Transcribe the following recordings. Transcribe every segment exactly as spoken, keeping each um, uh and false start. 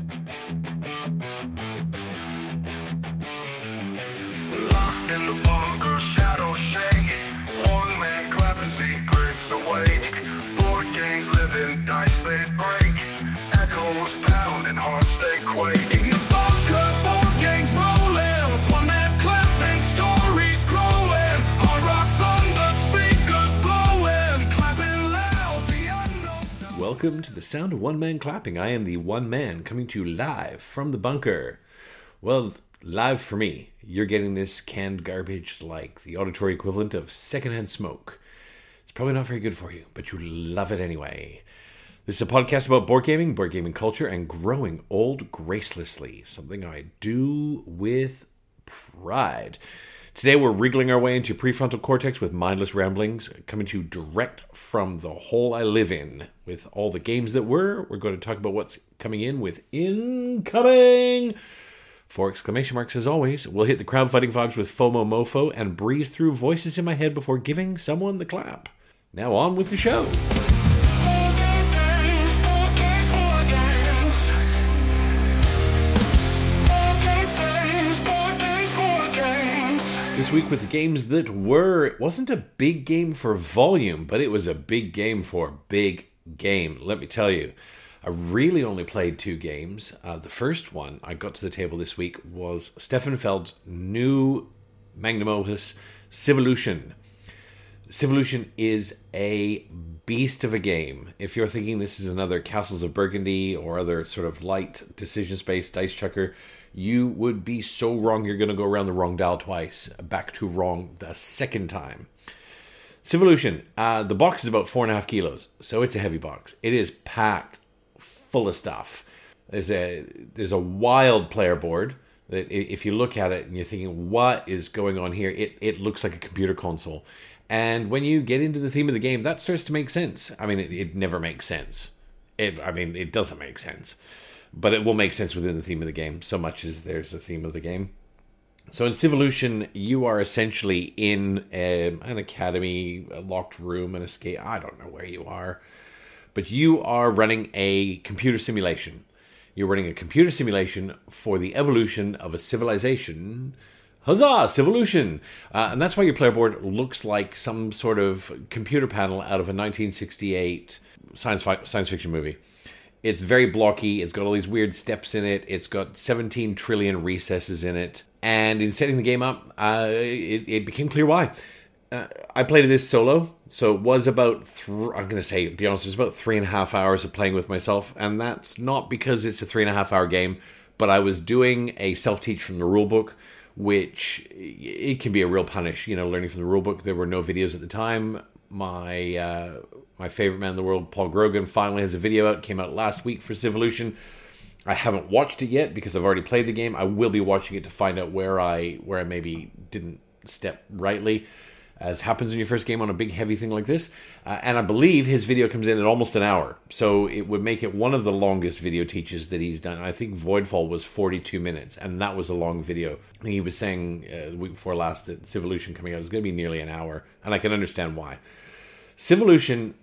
Locked in the bunker, shadows shake. One man clapping secrets awake. Board games living, dice they break. Echoes pounding, hearts they quake. In the bunker, board games rolling. One man clapping, stories growing. Hard rock thunder, speakers blowing. Clapping loud, the unknown sound. Welcome to the sound of one man clapping. I am the one man coming to you live from the bunker. Well, live for me. You're getting this canned garbage like the auditory equivalent of secondhand smoke. It's probably not very good for you, but you love it anyway. This is a podcast about board gaming, board gaming culture, and growing old gracelessly. Something I do with pride. Today we're wriggling our way into prefrontal cortex with mindless ramblings, coming to you direct from the hole I live in. With all the games that were, we're going to talk about what's coming in with incoming... Four exclamation marks as always. We'll hit the crowdfunding vibes with FOMO Mofo and breeze through voices in my head before giving someone the clap. Now on with the show. This week with the games that were, it wasn't a big game for volume, but it was a big game for big game. Let me tell you. I really only played two games. Uh, the first one I got to the table this week was Stefan Feld's new magnum opus, Civolution. Civolution is a beast of a game. If you're thinking this is another Castles of Burgundy or other sort of light decision-based dice chucker, you would be so wrong you're going to go around the wrong dial twice, back to wrong the second time. Civolution, uh, the box is about four and a half kilos, so it's a heavy box. It is packed full of stuff. There's a there's a wild player board that if you look at it and you're thinking, what is going on here? It it looks like a computer console. And when you get into the theme of the game, that starts to make sense. I mean, it, it never makes sense. It I mean, it doesn't make sense. But it will make sense within the theme of the game, so much as there's a theme of the game. So in Civolution, you are essentially in a, an academy, a locked room, an escape. I don't know where you are. But you are running a computer simulation. You're running a computer simulation for the evolution of a civilization. Huzzah! Civolution! Uh, and that's why your player board looks like some sort of computer panel out of a nineteen sixty-eight science fi- science fiction movie. It's very blocky. It's got all these weird steps in it. It's got seventeen trillion recesses in it. And in setting the game up, uh, it, it became clear why. Uh, I played this solo, so it was about, th- I'm going to say, be honest, it was about three and a half hours of playing with myself, and that's not because it's a three and a half hour game, but I was doing a self-teach from the rulebook, which, it can be a real punish, you know, learning from the rulebook. There were no videos at the time. My uh, my favorite man in the world, Paul Grogan, finally has a video out, came out last week for Civolution. I haven't watched it yet because I've already played the game. I will be watching it to find out where I where I maybe didn't step rightly, as happens in your first game on a big heavy thing like this. Uh, and I believe his video comes in at almost an hour. So it would make it one of the longest video teaches that he's done. I think Voidfall was forty-two minutes, and that was a long video. I think he was saying uh, the week before last that Civolution coming out is going to be nearly an hour, and I can understand why. Civolution,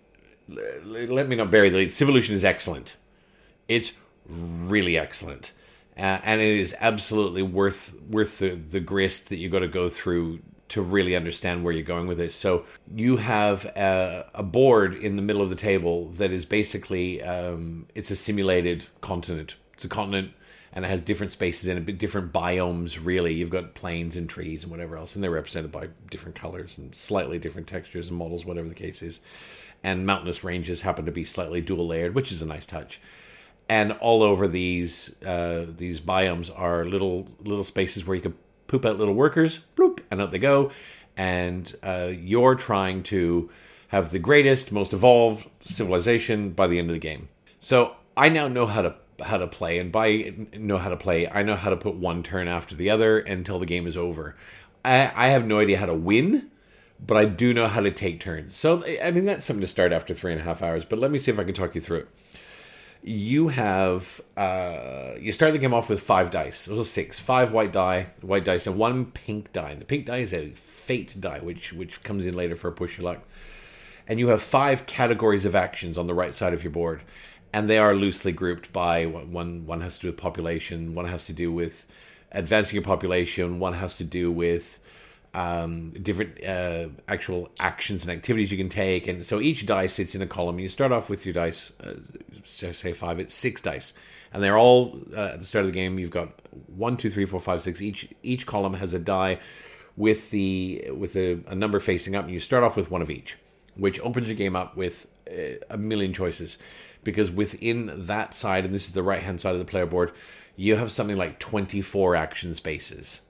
let me not bury the lead, Civolution is excellent. It's really excellent. Uh, and it is absolutely worth worth the, the grist that you got to go through to really understand where you're going with this. So you have a, a board in the middle of the table that is basically, um, it's a simulated continent. It's a continent, and it has different spaces in it, different biomes, really. You've got plains and trees and whatever else, and they're represented by different colors and slightly different textures and models, whatever the case is. And mountainous ranges happen to be slightly dual layered, which is a nice touch. And all over these uh, these biomes are little little spaces where you can poop out little workers, bloop, and out they go. And uh, you're trying to have the greatest, most evolved civilization by the end of the game. So I now know how to how to play, and by know how to play, I know how to put one turn after the other until the game is over. I, I have no idea how to win, but I do know how to take turns. So, I mean, that's something to start after three and a half hours, but let me see if I can talk you through it. You have, uh, you start the game off with five dice, or six, five white die, white dice, and one pink die. And the pink die is a fate die, which which comes in later for a push your luck. And you have five categories of actions on the right side of your board. and they are loosely grouped by one. One has to do with population, one has to do with advancing your population, one has to do with um, different uh, actual actions and activities you can take. And so each dice sits in a column. You start off with your dice, uh, say five, it's six dice. And they're all, uh, at the start of the game, you've got one, two, three, four, five, six. Each each column has a die with the with a, a number facing up. And you start off with one of each, which opens your game up with uh, a million choices. Because within that side, and this is the right-hand side of the player board, you have something like twenty-four action spaces.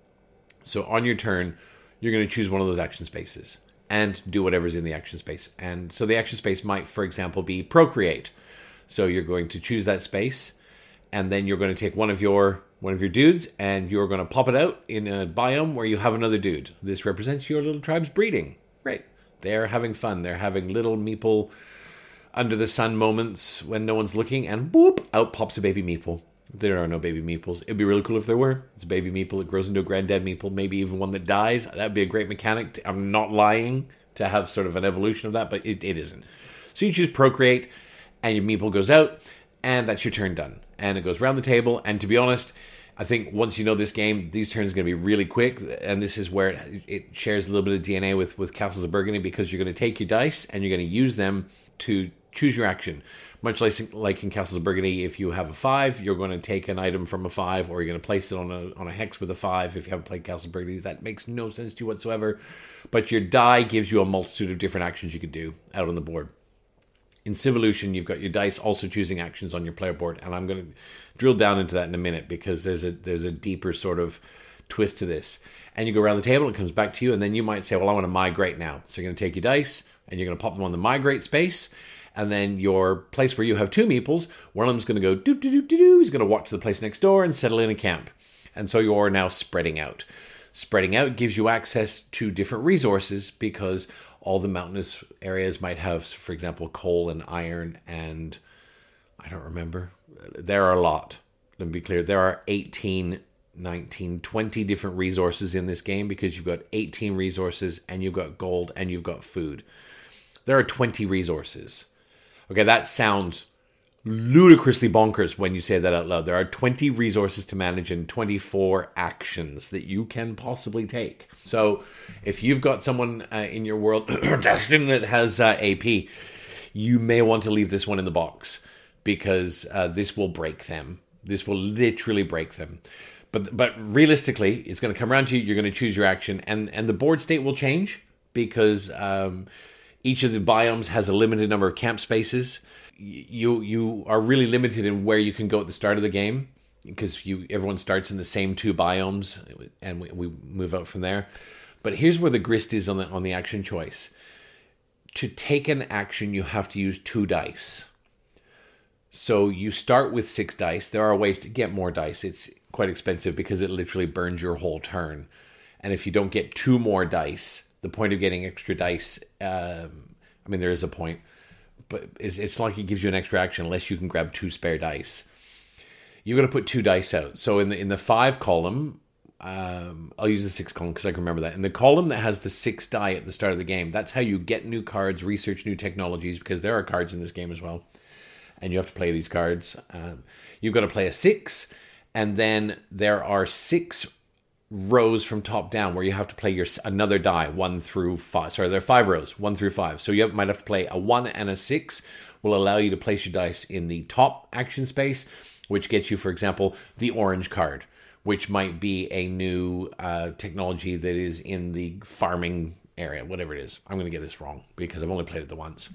So on your turn, you're going to choose one of those action spaces and do whatever's in the action space. And so the action space might, for example, be procreate. So you're going to choose that space, and then you're going to take one of your one of your dudes, and you're going to pop it out in a biome where you have another dude. This represents your little tribe's breeding. Great. They're having fun. They're having little meeple under the sun moments when no one's looking, and boop, out pops a baby meeple. There are no baby meeples. It'd be really cool if there were. It's a baby meeple. It grows into a granddad meeple, maybe even one that dies. That'd be a great mechanic. To, I'm not lying to have sort of an evolution of that, but it, it isn't. So you choose procreate, and your meeple goes out, and that's your turn done. And it goes around the table, and to be honest, I think once you know this game, these turns are going to be really quick, and this is where it, it shares a little bit of D N A with, with Castles of Burgundy, because you're going to take your dice, and you're going to use them to choose your action. Much like, like in Castles of Burgundy, if you have a five, you're going to take an item from a five, or you're going to place it on a on a hex with a five. If you haven't played Castles of Burgundy, that makes no sense to you whatsoever. But your die gives you a multitude of different actions you could do out on the board. In Civolution, you've got your dice also choosing actions on your player board, and I'm going to drill down into that in a minute, because there's a there's a deeper sort of twist to this. And you go around the table, it comes back to you, and then you might say, well, I want to migrate now. So you're going to take your dice, and you're going to pop them on the migrate space. And then your place where you have two meeples, one of them's going to go doop, doop, doop, doop, doop. He's going to walk to the place next door and settle in a camp. And so you're now spreading out. Spreading out gives you access to different resources, because all the mountainous areas might have, for example, coal and iron and I don't remember. There are a lot. Let me be clear. There are eighteen, nineteen, twenty different resources in this game, because you've got eighteen resources, and you've got gold, and you've got food. There are twenty resources. Okay, that sounds ludicrously bonkers when you say that out loud. There are twenty resources to manage and twenty-four actions that you can possibly take. So if you've got someone uh, in your world that has uh, A P, you may want to leave this one in the box, because uh, this will break them. This will literally break them. But but realistically, it's going to come around to you. You're going to choose your action, and, and the board state will change, because Um, each of the biomes has a limited number of camp spaces. You you are really limited in where you can go at the start of the game, because you everyone starts in the same two biomes, and we, we move out from there. But here's where the grist is on the on the action choice. To take an action, you have to use two dice. So you start with six dice. There are ways to get more dice. It's quite expensive, because it literally burns your whole turn. And if you don't get two more dice, the point of getting extra dice, um, I mean, there is a point, but it's, it's not like it gives you an extra action unless you can grab two spare dice. You're going to put two dice out. So in the in the five column, um, I'll use the six column because I can remember that. In the column that has the six die at the start of the game, that's how you get new cards, research new technologies, because there are cards in this game as well, and you have to play these cards. Um, you've got to play a six, and then there are six rows from top down where you have to play your another die, one through five. Sorry, there are five rows, one through five. So you have, might have to play a one and a six. Will allow you to place your dice in the top action space, which gets you, for example, the orange card, which might be a new uh, technology that is in the farming area, whatever it is. I'm going to get this wrong because I've only played it the once.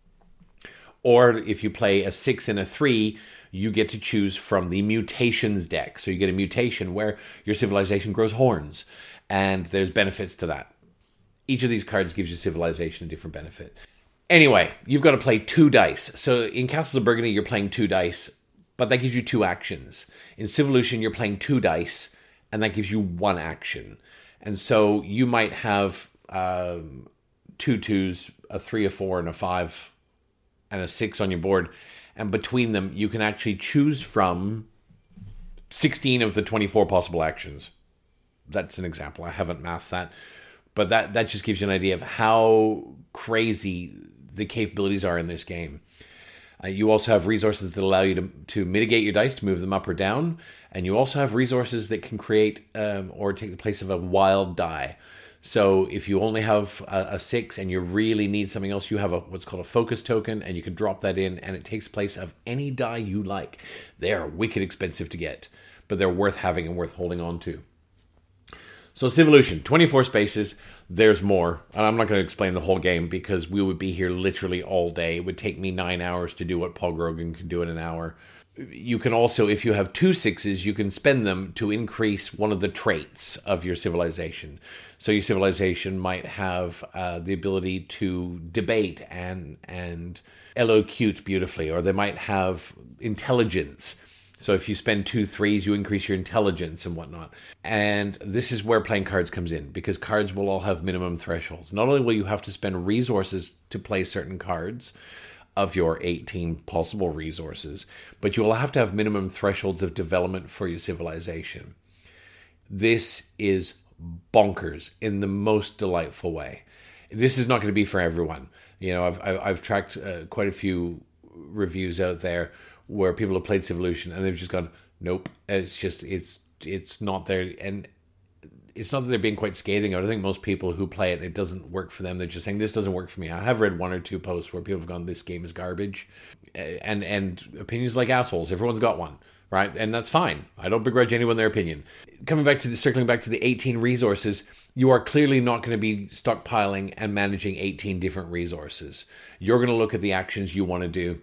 Or if you play a six and a three, you get to choose from the mutations deck. So you get a mutation where your civilization grows horns, and there's benefits to that. Each of these cards gives your civilization a different benefit. Anyway, you've got to play two dice. So in Castles of Burgundy, you're playing two dice, but that gives you two actions. In Civolution, you're playing two dice, and that gives you one action. And so you might have um, two twos, a three, a four, and a five, and a six on your board, and between them you can actually choose from sixteen of the twenty-four possible actions. That's an example. I haven't mathed that, but that that just gives you an idea of how crazy the capabilities are in this game. Uh, you also have resources that allow you to, to mitigate your dice, to move them up or down. And you also have resources that can create um, or take the place of a wild die. So if you only have a, a six and you really need something else, you have a what's called a focus token, and you can drop that in, and it takes place of any die you like. They are wicked expensive to get, but they're worth having and worth holding on to. So Civolution, twenty-four spaces. There's more. And I'm not going to explain the whole game because we would be here literally all day. It would take me nine hours to do what Paul Grogan can do in an hour. You can also, if you have two sixes, you can spend them to increase one of the traits of your civilization. So your civilization might have uh, the ability to debate and and elocute beautifully, or they might have intelligence. So if you spend two threes, you increase your intelligence and whatnot. And this is where playing cards comes in, because cards will all have minimum thresholds. Not only will you have to spend resources to play certain cards of your eighteen possible resources, but you will have to have minimum thresholds of development for your civilization. This is bonkers in the most delightful way. This is not going to be for everyone. You know, I've I've tracked uh, quite a few reviews out there where people have played Civolution and they've just gone, nope. It's just it's it's not there, and it's not that they're being quite scathing. I don't think most people who play it, it doesn't work for them. They're just saying, this doesn't work for me. I have read one or two posts where people have gone, this game is garbage. And and opinions like assholes. Everyone's got one, right? And that's fine. I don't begrudge anyone their opinion. Coming back to the, circling back to the eighteen resources, you are clearly not going to be stockpiling and managing eighteen different resources. You're going to look at the actions you want to do.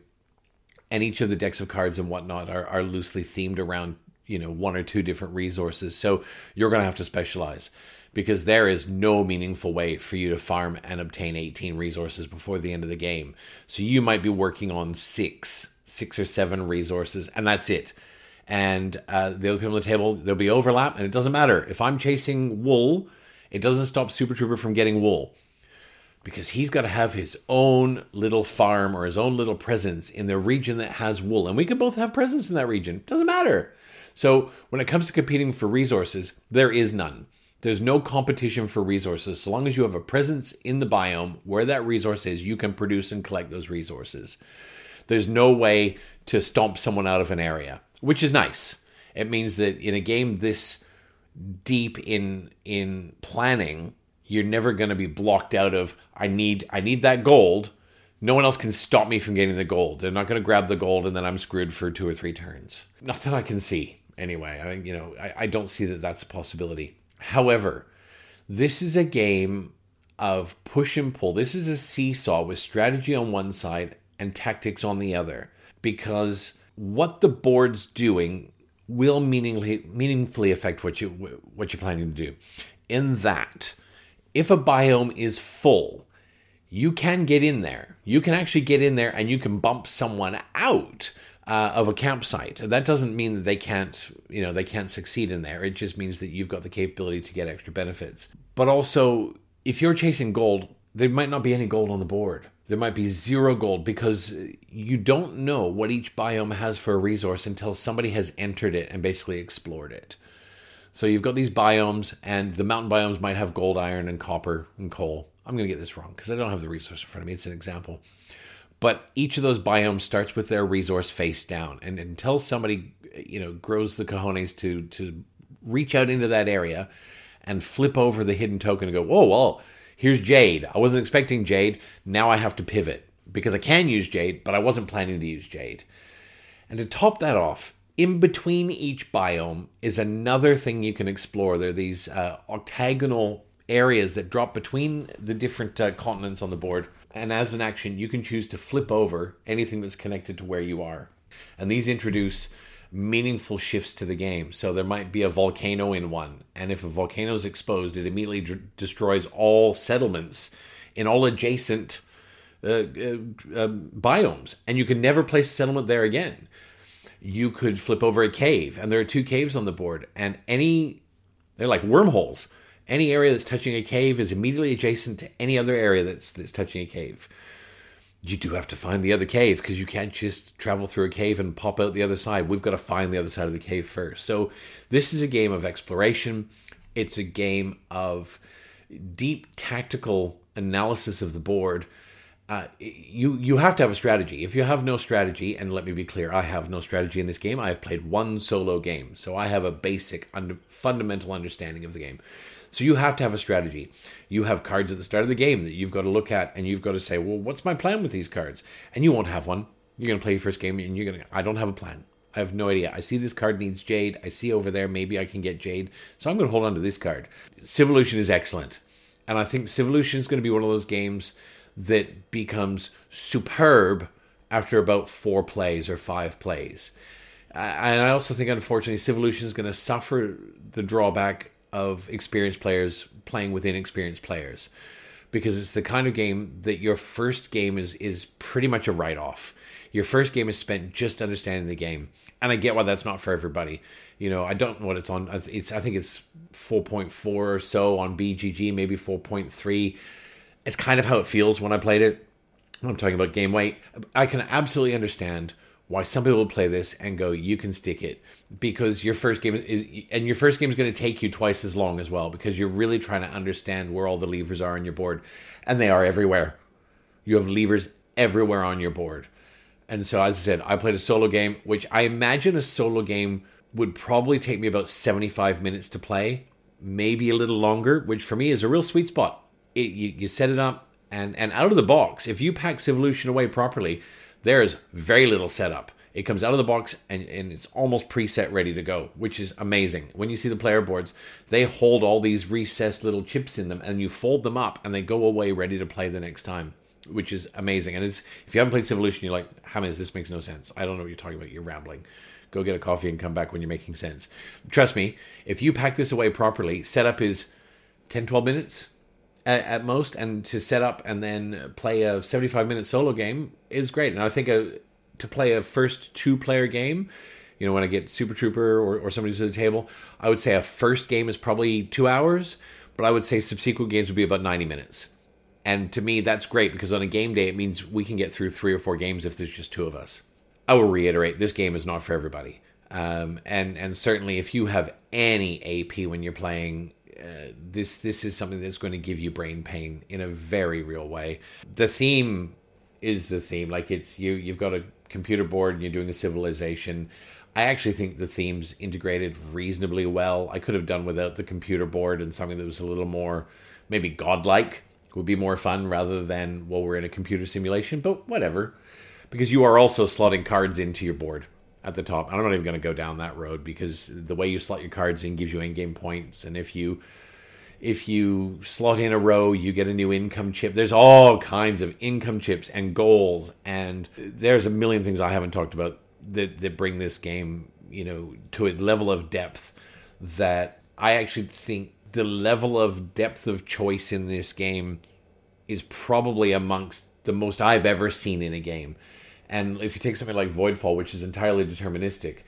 And each of the decks of cards and whatnot are, are loosely themed around, you know, one or two different resources. So you're going to have to specialize, because there is no meaningful way for you to farm and obtain eighteen resources before the end of the game. So you might be working on six, six or seven resources, and that's it. And uh, the other people on the table, there'll be overlap, and it doesn't matter. If I'm chasing wool, it doesn't stop Super Trooper from getting wool, because he's got to have his own little farm or his own little presence in the region that has wool. And we can both have presence in that region. Doesn't matter. So when it comes to competing for resources, there is none. There's no competition for resources. So long as you have a presence in the biome where that resource is, you can produce and collect those resources. There's no way to stomp someone out of an area, which is nice. It means that in a game this deep in in planning, you're never going to be blocked out of, I need I need that gold. No one else can stop me from getting the gold. They're not going to grab the gold and then I'm screwed for two or three turns. Not that I can see. Anyway, I, you know, I, I don't see that that's a possibility. However, this is a game of push and pull. This is a seesaw with strategy on one side and tactics on the other, because what the board's doing will meaningfully meaningfully affect what you what you're planning to do. In that, if a biome is full, you can get in there. You can actually get in there and you can bump someone out uh, of a campsite. That doesn't mean that they can't, you know, they can't succeed in there. It just means that you've got the capability to get extra benefits. But also, if you're chasing gold, there might not be any gold on the board. There might be zero gold, because you don't know what each biome has for a resource until somebody has entered it and basically explored it. So you've got these biomes, and the mountain biomes might have gold, iron, and copper, and coal. I'm going to get this wrong because I don't have the resource in front of me. It's an example. But each of those biomes starts with their resource face down. And until somebody, you know, grows the cojones to, to reach out into that area and flip over the hidden token and go, whoa, well, here's Jade. I wasn't expecting Jade. Now I have to pivot because I can use Jade, but I wasn't planning to use Jade. And to top that off, in between each biome is another thing you can explore. There are these uh, octagonal areas that drop between the different uh, continents on the board. And as an action, you can choose to flip over anything that's connected to where you are. And these introduce meaningful shifts to the game. So there might be a volcano in one. And if a volcano is exposed, it immediately d- destroys all settlements in all adjacent uh, uh, uh, biomes. And you can never place a settlement there again. You could flip over a cave, and there are two caves on the board, and any, they're like wormholes. Any area that's touching a cave is immediately adjacent to any other area that's that's touching a cave. You do have to find the other cave, because you can't just travel through a cave and pop out the other side. We've got to find the other side of the cave first. So this is a game of exploration. It's a game of deep tactical analysis of the board. Uh, you you have to have a strategy. If you have no strategy, and let me be clear, I have no strategy in this game. I have played one solo game, so I have a basic, under, fundamental understanding of the game. So you have to have a strategy. You have cards at the start of the game that you've got to look at, and you've got to say, well, what's my plan with these cards? And you won't have one. You're going to play your first game, and you're going to, I don't have a plan. I have no idea. I see this card needs Jade. I see over there, maybe I can get Jade. So I'm going to hold on to this card. Civolution is excellent. And I think Civolution is going to be one of those games that becomes superb after about four plays or five plays. Uh, and I also think, unfortunately, Civolution is going to suffer the drawback of experienced players playing with inexperienced players, because it's the kind of game that your first game is is pretty much a write-off. Your first game is spent just understanding the game. And I get why that's not for everybody. You know, I don't know what it's on. It's I think it's four point four or so on B G G, maybe four point three. It's kind of how it feels when I played it. I'm talking about game weight. I can absolutely understand why some people play this and go, you can stick it, because your first game is, and your first game is going to take you twice as long as well, because you're really trying to understand where all the levers are on your board, and they are everywhere. You have levers everywhere on your board. And so, as I said, I played a solo game, which I imagine a solo game would probably take me about seventy-five minutes to play, maybe a little longer, which for me is a real sweet spot. It, you, you set it up, and, and out of the box, if you pack Civolution away properly, there's very little setup. It comes out of the box, and, and it's almost preset ready to go, which is amazing. When you see the player boards, they hold all these recessed little chips in them, and you fold them up, and they go away ready to play the next time, which is amazing. And it's, if you haven't played Civolution, you're like, James, this makes no sense. I don't know what you're talking about. You're rambling. Go get a coffee and come back when you're making sense. Trust me, if you pack this away properly, setup is ten, twelve minutes at, at most, and to set up and then play a seventy-five minute solo game is great. And I think a, to play a first two-player game, you know, when I get Super Trooper or, or somebody to the table, I would say a first game is probably two hours, but I would say subsequent games would be about ninety minutes. And to me, that's great, because on a game day, it means we can get through three or four games if there's just two of us. I will reiterate, this game is not for everybody. Um, and, and certainly if you have any A P when you're playing, uh, this this is something that's going to give you brain pain in a very real way. The theme is the theme. Like, it's you, you've got a computer board and you're doing a civilization. I actually think the theme's integrated reasonably well. I could have done without the computer board, and something that was a little more maybe godlike would be more fun, rather than, well, we're in a computer simulation, but whatever. Because you are also slotting cards into your board at the top. I'm not even going to go down that road, because the way you slot your cards in gives you in-game points. And if you if you slot in a row, you get a new income chip. There's all kinds of income chips and goals. And there's a million things I haven't talked about that, that bring this game, you know, to a level of depth that I actually think the level of depth of choice in this game is probably amongst the most I've ever seen in a game. And if you take something like Voidfall, which is entirely deterministic,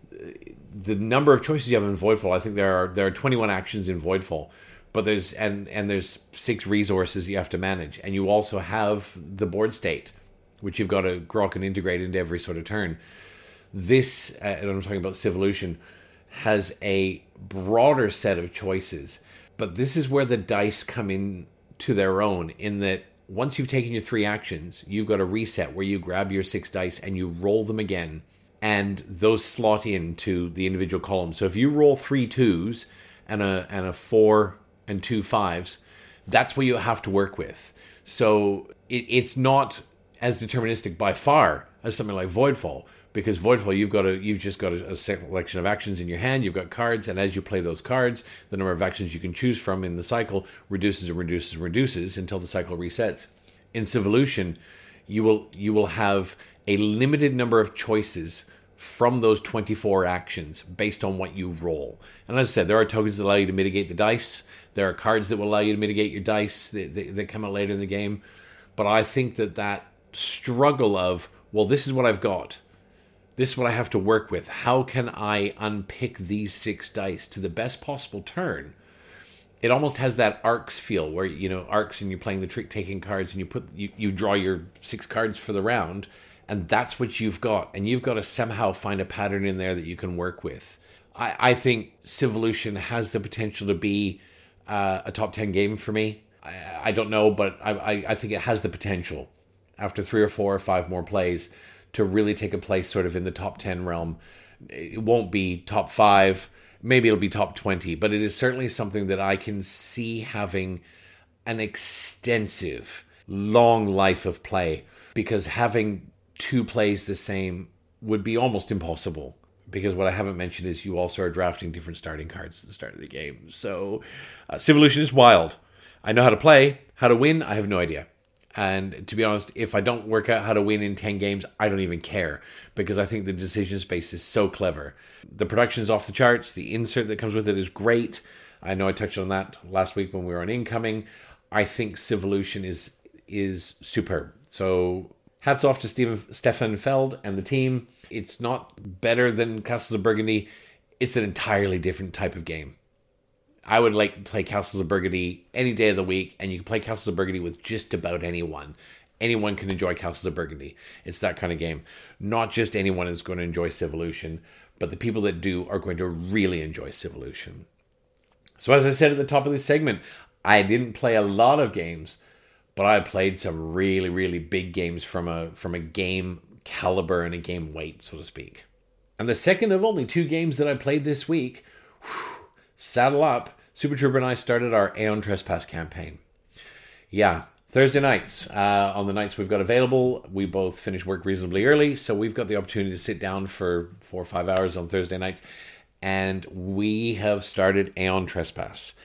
the number of choices you have in Voidfall, I think there are there are twenty-one actions in Voidfall, but there's and and there's six resources you have to manage, and you also have the board state, which you've got to grok and integrate into every sort of turn. This, uh, and I'm talking about Civolution, has a broader set of choices, but this is where the dice come in to their own, in that once you've taken your three actions, you've got a reset where you grab your six dice and you roll them again, and those slot into the individual columns. So if you roll three twos and a and a four and two fives, that's what you have to work with. So it, it's not as deterministic by far as something like Voidfall, because Voidfall, you've got a you've just got a, a selection of actions in your hand. You've got cards, and as you play those cards, the number of actions you can choose from in the cycle reduces and reduces and reduces until the cycle resets. In Civolution, you will you will have a limited number of choices from those twenty-four actions based on what you roll. And as I said, there are tokens that allow you to mitigate the dice. There are cards that will allow you to mitigate your dice that, that, that come out later in the game. But I think that that struggle of, well, this is what I've got. This is what I have to work with. How can I unpick these six dice to the best possible turn? It almost has that Arcs feel, where, you know, Arcs, and you're playing the trick-taking cards, and you put you, you draw your six cards for the round, and that's what you've got. And you've got to somehow find a pattern in there that you can work with. I, I think Civolution has the potential to be uh, a top ten game for me. I, I don't know, but I, I, I think it has the potential. after three or four or five more plays to really take a place sort of in the top ten realm. It won't be top five, maybe it'll be top twenty, but it is certainly something that I can see having an extensive, long life of play, because having two plays the same would be almost impossible. Because what I haven't mentioned is you also are drafting different starting cards at the start of the game. So uh, Civolution is wild. I know how to play. How to win, I have no idea. And to be honest, if I don't work out how to win in ten games, I don't even care. Because I think the decision space is so clever. The production is off the charts. The insert that comes with it is great. I know I touched on that last week when we were on Incoming. I think Civolution is is superb. So hats off to Stephen, Stefan Feld and the team. It's not better than Castles of Burgundy. It's an entirely different type of game. I would like play Castles of Burgundy any day of the week, and you can play Castles of Burgundy with just about anyone. Anyone can enjoy Castles of Burgundy. It's that kind of game. Not just anyone is going to enjoy Civolution, but the people that do are going to really enjoy Civolution. So as I said at the top of this segment, I didn't play a lot of games, but I played some really, really big games from a from a game caliber and a game weight, so to speak. And the second of only two games that I played this week, whew, saddle up, Super Trooper and I started our Aeon Trespass campaign. Yeah, Thursday nights, uh, on the nights we've got available, we both finish work reasonably early, so we've got the opportunity to sit down for four or five hours on Thursday nights, and we have started Aeon Trespass.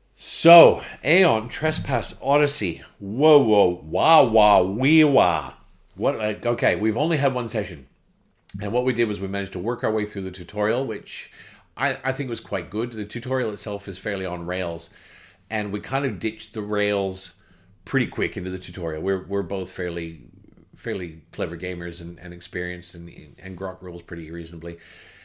So, Aeon Trespass Odyssey. Whoa, whoa, wow, wow, wee, wah. What? Like, okay, we've only had one session. And what we did was we managed to work our way through the tutorial, which I, I think was quite good. The tutorial itself is fairly on rails. And we kind of ditched the rails pretty quick into the tutorial. We're we're both fairly fairly clever gamers and, and experienced and, and grok rules pretty reasonably.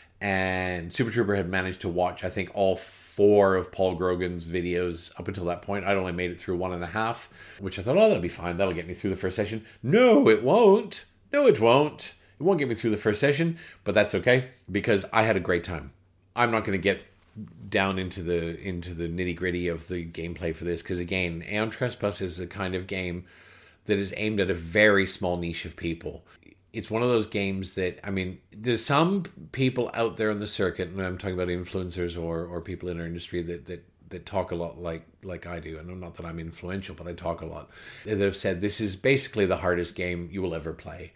And Super Trooper had managed to watch, I think, all four of Paul Grogan's videos up until that point. I'd only made it through one and a half, which I thought, oh, that'll be fine. That'll get me through the first session. No, it won't. No, it won't. It won't get me through the first session, but that's okay because I had a great time. I'm not going to get down into the into the nitty-gritty of the gameplay for this because, again, Aeon Trespass is the kind of game that is aimed at a very small niche of people. It's one of those games that, I mean, there's some people out there on the circuit, and I'm talking about influencers or, or people in our industry that, that, that talk a lot like, like I do. And not that I'm influential, but I talk a lot. That have said this is basically the hardest game you will ever play.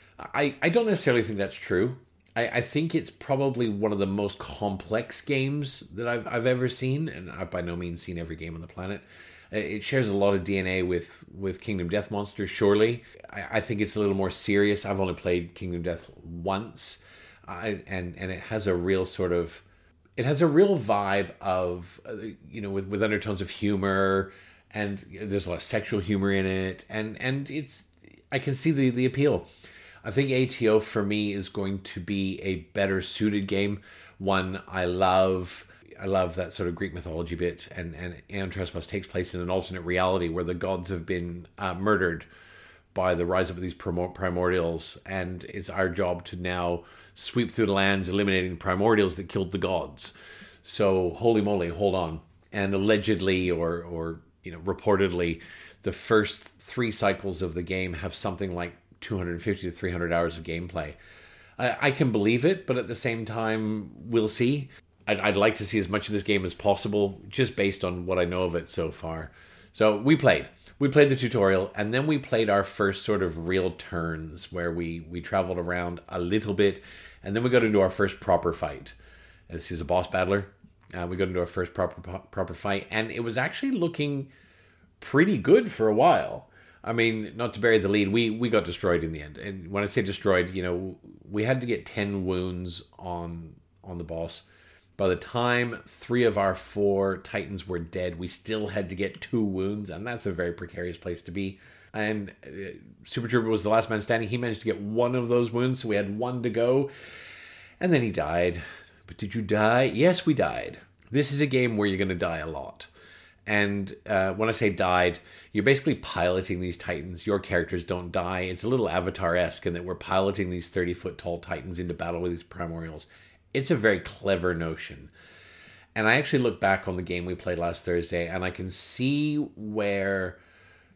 I, I don't necessarily think that's true. I, I think it's probably one of the most complex games that I've, I've ever seen. And I've by no means seen every game on the planet. It shares a lot of D N A with, with Kingdom Death Monster, surely. I, I think it's a little more serious. I've only played Kingdom Death once. I, and, and it has a real sort of... It has a real vibe of, uh, you know, with, with undertones of humor. And there's a lot of sexual humor in it. And, and it's... I can see the, the appeal. I think A T O, for me, is going to be a better suited game. One I love... I love that sort of Greek mythology bit, and, and Aeon Trespass takes place in an alternate reality where the gods have been uh, murdered by the rise up of these primordials, and it's our job to now sweep through the lands, eliminating the primordials that killed the gods. So, holy moly, hold on. And allegedly, or, or you know, reportedly, the first three cycles of the game have something like two hundred fifty to three hundred hours of gameplay. I, I can believe it, but at the same time, we'll see. I'd, I'd like to see as much of this game as possible, just based on what I know of it so far. So we played. We played the tutorial, and then we played our first sort of real turns, where we, we traveled around a little bit, and then we got into our first proper fight. This is a boss battler. Uh, we got into our first proper proper fight, and it was actually looking pretty good for a while. I mean, not to bury the lead, we, we got destroyed in the end. And when I say destroyed, you know, we had to get ten wounds on on the boss. By the time three of our four Titans were dead, we still had to get two wounds, and that's a very precarious place to be. And uh, Super Trooper was the last man standing. He managed to get one of those wounds, so we had one to go. And then he died. But did you die? Yes, we died. This is a game where you're going to die a lot. And uh, when I say died, you're basically piloting these Titans. Your characters don't die. It's a little Avatar-esque in that we're piloting these thirty-foot tall Titans into battle with these primordials. It's a very clever notion. And I actually look back on the game we played last Thursday, and I can see where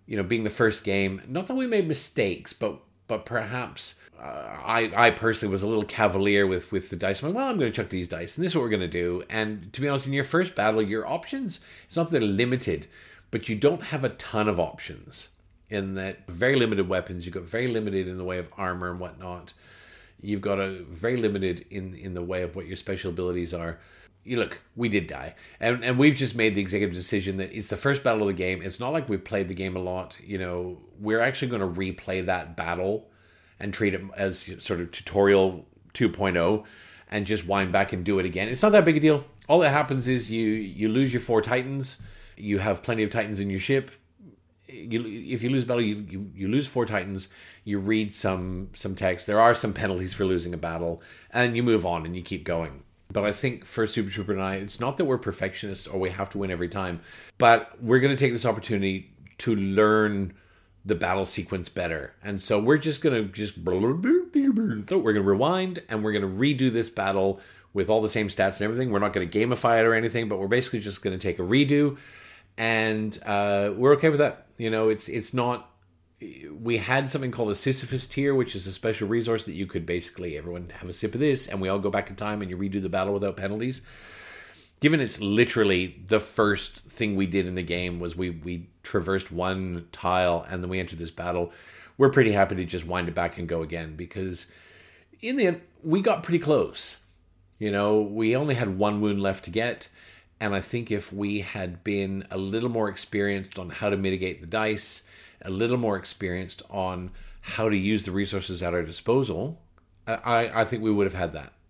you know, being the first game, not that we made mistakes, but but perhaps uh, I I personally was a little cavalier with, with the dice. I'm like, well, I'm going to chuck these dice, and this is what we're going to do. And to be honest, in your first battle, your options, it's not that they're limited, but you don't have a ton of options in that very limited weapons. You've got very limited in the way of armor and whatnot. You've got a very limited in, in the way of what your special abilities are. You look, we did die. And and we've just made the executive decision that it's the first battle of the game. It's not like we've played the game a lot. You know, we're actually going to replay that battle and treat it as sort of tutorial two point oh and just wind back and do it again. It's not that big a deal. All that happens is you, you lose your four Titans. You have plenty of Titans in your ship. You, if you lose a battle, you, you, you lose four Titans. You read some some text. There are some penalties for losing a battle. And you move on and you keep going. But I think for Super Trooper and I, it's not that we're perfectionists or we have to win every time, but we're going to take this opportunity to learn the battle sequence better. And so we're just going to just, we're going to rewind and we're going to redo this battle with all the same stats and everything. We're not going to gamify it or anything, but we're basically just going to take a redo, and uh, we're okay with that. You know, it's it's not, we had something called a Sisyphus tier, which is a special resource that you could basically, everyone have a sip of this, and we all go back in time and you redo the battle without penalties. Given it's literally the first thing we did in the game was we, we traversed one tile and then we entered this battle, we're pretty happy to just wind it back and go again, because in the end, we got pretty close. You know, we only had one wound left to get, and I think if we had been a little more experienced on how to mitigate the dice, a little more experienced on how to use the resources at our disposal, I, I think we would have had that.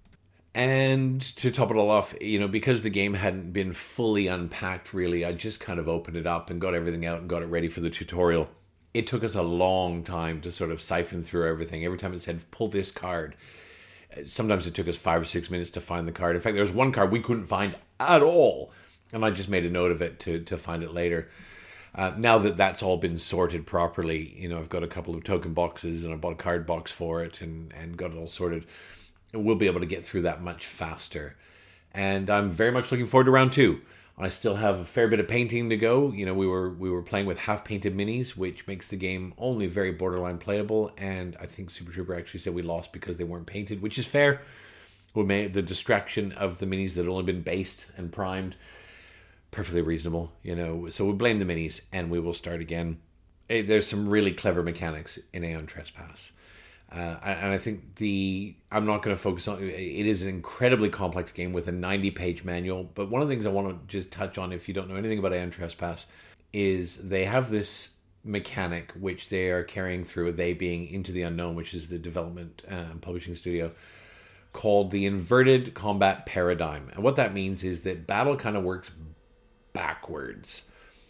And to top it all off, you know, because the game hadn't been fully unpacked, really, I just kind of opened it up and got everything out and got it ready for the tutorial. It took us a long time to sort of siphon through everything. Every time it said, pull this card, sometimes it took us five or six minutes to find the card. In fact, there was one card we couldn't find at all, and I just made a note of it to, to find it later. Uh, now that that's all been sorted properly, you know, I've got a couple of token boxes and I bought a card box for it and, and got it all sorted. We'll be able to get through that much faster. And I'm very much looking forward to round two. I still have a fair bit of painting to go. You know, we were we were playing with half-painted minis, which makes the game only very borderline playable. And I think Super Trooper actually said we lost because they weren't painted, which is fair. We made the distraction of the minis that had only been based and primed perfectly reasonable, you know. So we blame the minis and we will start again. There's some really clever mechanics in Aeon Trespass. Uh, and I think the, I'm not going to focus on, it is an incredibly complex game with a ninety page manual. But one of the things I want to just touch on, if you don't know anything about Aeon Trespass, is they have this mechanic which they are carrying through, they being Into the Unknown, which is the development and um, publishing studio, called the inverted combat paradigm. And what that means is that battle kind of works backwards.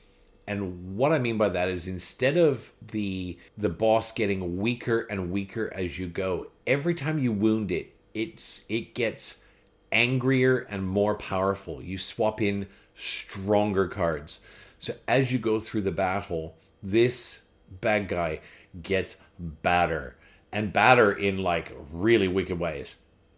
And what I mean by that is instead of the the boss getting weaker and weaker as you go, every time you wound it, it's it gets angrier and more powerful. You swap in stronger cards. So as you go through the battle, this bad guy gets badder. And badder in like really wicked ways.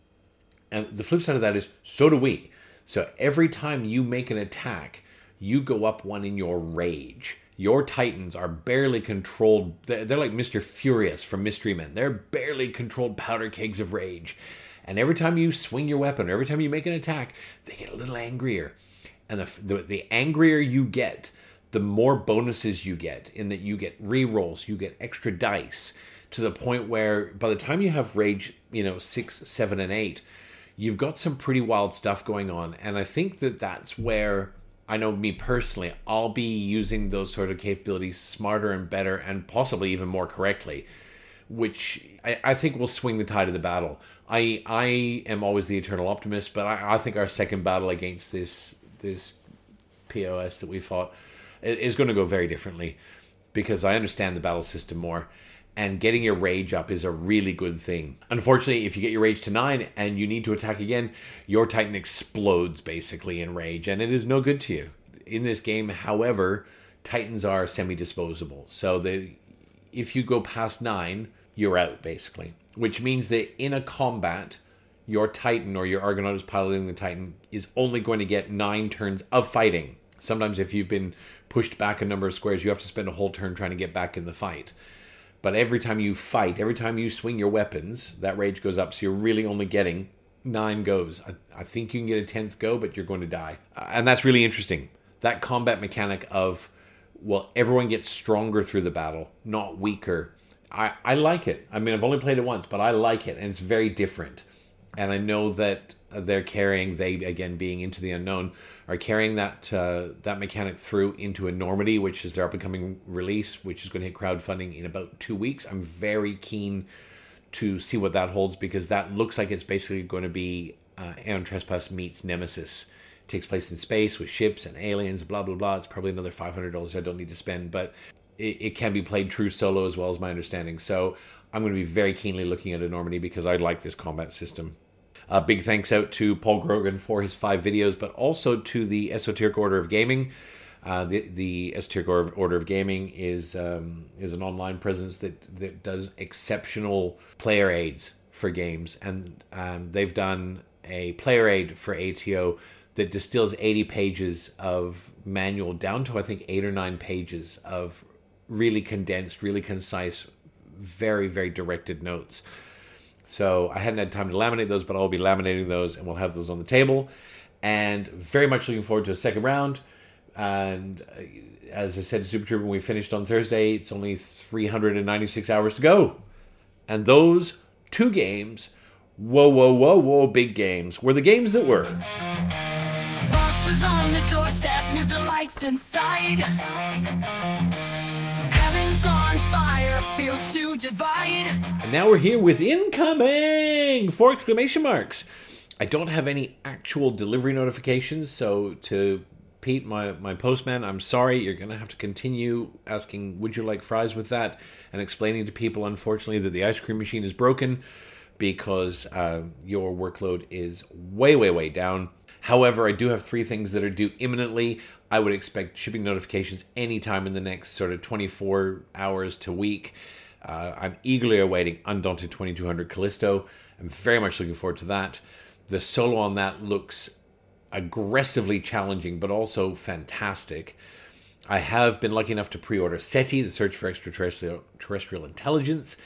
And the flip side of that is, so do we. So every time you make an attack, you go up one in your rage. Your Titans are barely controlled. They're like Mister Furious from Mystery Men. They're barely controlled powder kegs of rage. And every time you swing your weapon, every time you make an attack, they get a little angrier. And the, the, the angrier you get, the more bonuses you get, in that you get rerolls, you get extra dice, to the point where by the time you have rage, you know, six, seven, and eight, you've got some pretty wild stuff going on. And I think that that's where, I know me personally, I'll be using those sort of capabilities smarter and better and possibly even more correctly, which I, I think will swing the tide of the battle. I I am always the eternal optimist, but I, I think our second battle against this this P O S that we fought is going to go very differently, because I understand the battle system more. And getting your rage up is a really good thing. Unfortunately, if you get your rage to nine and you need to attack again, your Titan explodes basically in rage, and it is no good to you. In this game, however, Titans are semi-disposable. So they, if you go past nine, you're out basically. Which means that in a combat, your Titan or your Argonaut is piloting the Titan is only going to get nine turns of fighting. Sometimes if you've been pushed back a number of squares, you have to spend a whole turn trying to get back in the fight. But every time you fight, every time you swing your weapons, that rage goes up. So you're really only getting nine goes. I, I think you can get a tenth go, but you're going to die. Uh, and that's really interesting. That combat mechanic of, well, everyone gets stronger through the battle, not weaker. I, I like it. I mean, I've only played it once, but I like it. And it's very different. And I know that they're carrying, they, again, being Into the Unknown, are carrying that uh, that mechanic through into Enormity, which is their up-and-coming release, which is going to hit crowdfunding in about two weeks. I'm very keen to see what that holds, because that looks like it's basically going to be uh, Aeon Trespass meets Nemesis. It takes place in space with ships and aliens, blah, blah, blah. It's probably another five hundred dollars I don't need to spend, but it, it can be played true solo as well, as my understanding. So I'm going to be very keenly looking at Enormity because I like this combat system. Uh, big thanks out to Paul Grogan for his five videos, but also to the Esoteric Order of Gaming. Uh, the, the Esoteric Order of Gaming is um, is an online presence that, that does exceptional player aids for games. And um, they've done a player aid for A T O that distills eighty pages of manual down to, I think, eight or nine pages of really condensed, really concise, very, very directed notes. So I hadn't had time to laminate those, but I'll be laminating those and we'll have those on the table. And very much looking forward to a second round. And as I said to Super Trooper when we finished on Thursday, it's only three hundred ninety-six hours to go. And those two games, whoa, whoa, whoa, whoa, big games, were the games that were. Boxes on the doorstep, new delights inside. Heaven's on fire, fields to divide. And now we're here with incoming! Four exclamation marks. I don't have any actual delivery notifications, so to Pete, my, my postman, I'm sorry. You're going to have to continue asking, would you like fries with that? And explaining to people, unfortunately, that the ice cream machine is broken because uh, your workload is way, way, way down. However, I do have three things that are due imminently. I would expect shipping notifications anytime in the next sort of twenty-four hours to week. Uh, I'm eagerly awaiting Undaunted twenty-two hundred Callisto. I'm very much looking forward to that. The solo on that looks aggressively challenging, but also fantastic. I have been lucky enough to pre-order SETI, the Search for Extraterrestrial Terrestrial Intelligence,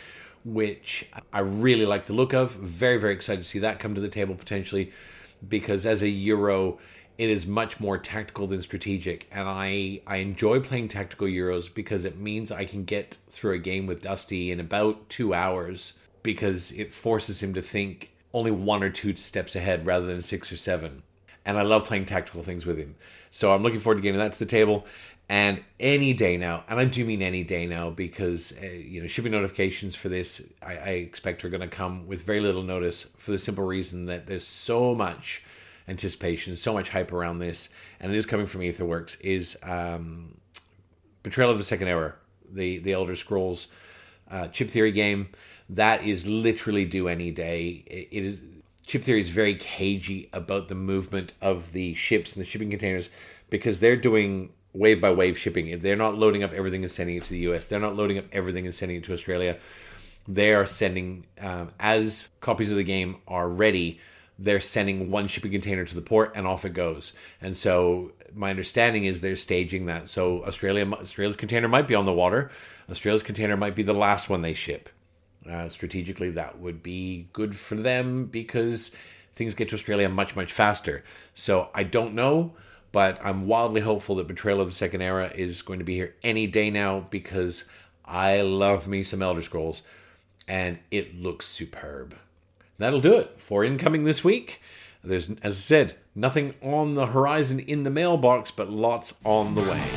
which I really like the look of. Very, very excited to see that come to the table potentially, because as a Euro, it is much more tactical than strategic, and I, I enjoy playing tactical Euros because it means I can get through a game with Dusty in about two hours because it forces him to think only one or two steps ahead rather than six or seven. And I love playing tactical things with him. So I'm looking forward to getting that to the table. And any day now, and I do mean any day now, because uh, you know, shipping notifications for this, I, I expect are going to come with very little notice, for the simple reason that there's so much anticipation, so much hype around this, and it is coming from Aetherworks, is um, Betrayal of the Second Era, the, the Elder Scrolls uh, chip theory game. That is literally due any day. It, it is... Chip Theory is very cagey about the movement of the ships and the shipping containers because they're doing wave by wave shipping. They're not loading up everything and sending it to the U S. They're not loading up everything and sending it to Australia. They are sending, um, as copies of the game are ready, they're sending one shipping container to the port and off it goes. And so my understanding is they're staging that. So Australia, Australia's container might be on the water. Australia's container might be the last one they ship. Uh, strategically, that would be good for them because things get to Australia much, much faster. So I don't know, but I'm wildly hopeful that Betrayal of the Second Era is going to be here any day now because I love me some Elder Scrolls and it looks superb. That'll do it for incoming this week. There's, as I said, nothing on the horizon in the mailbox, but lots on the way.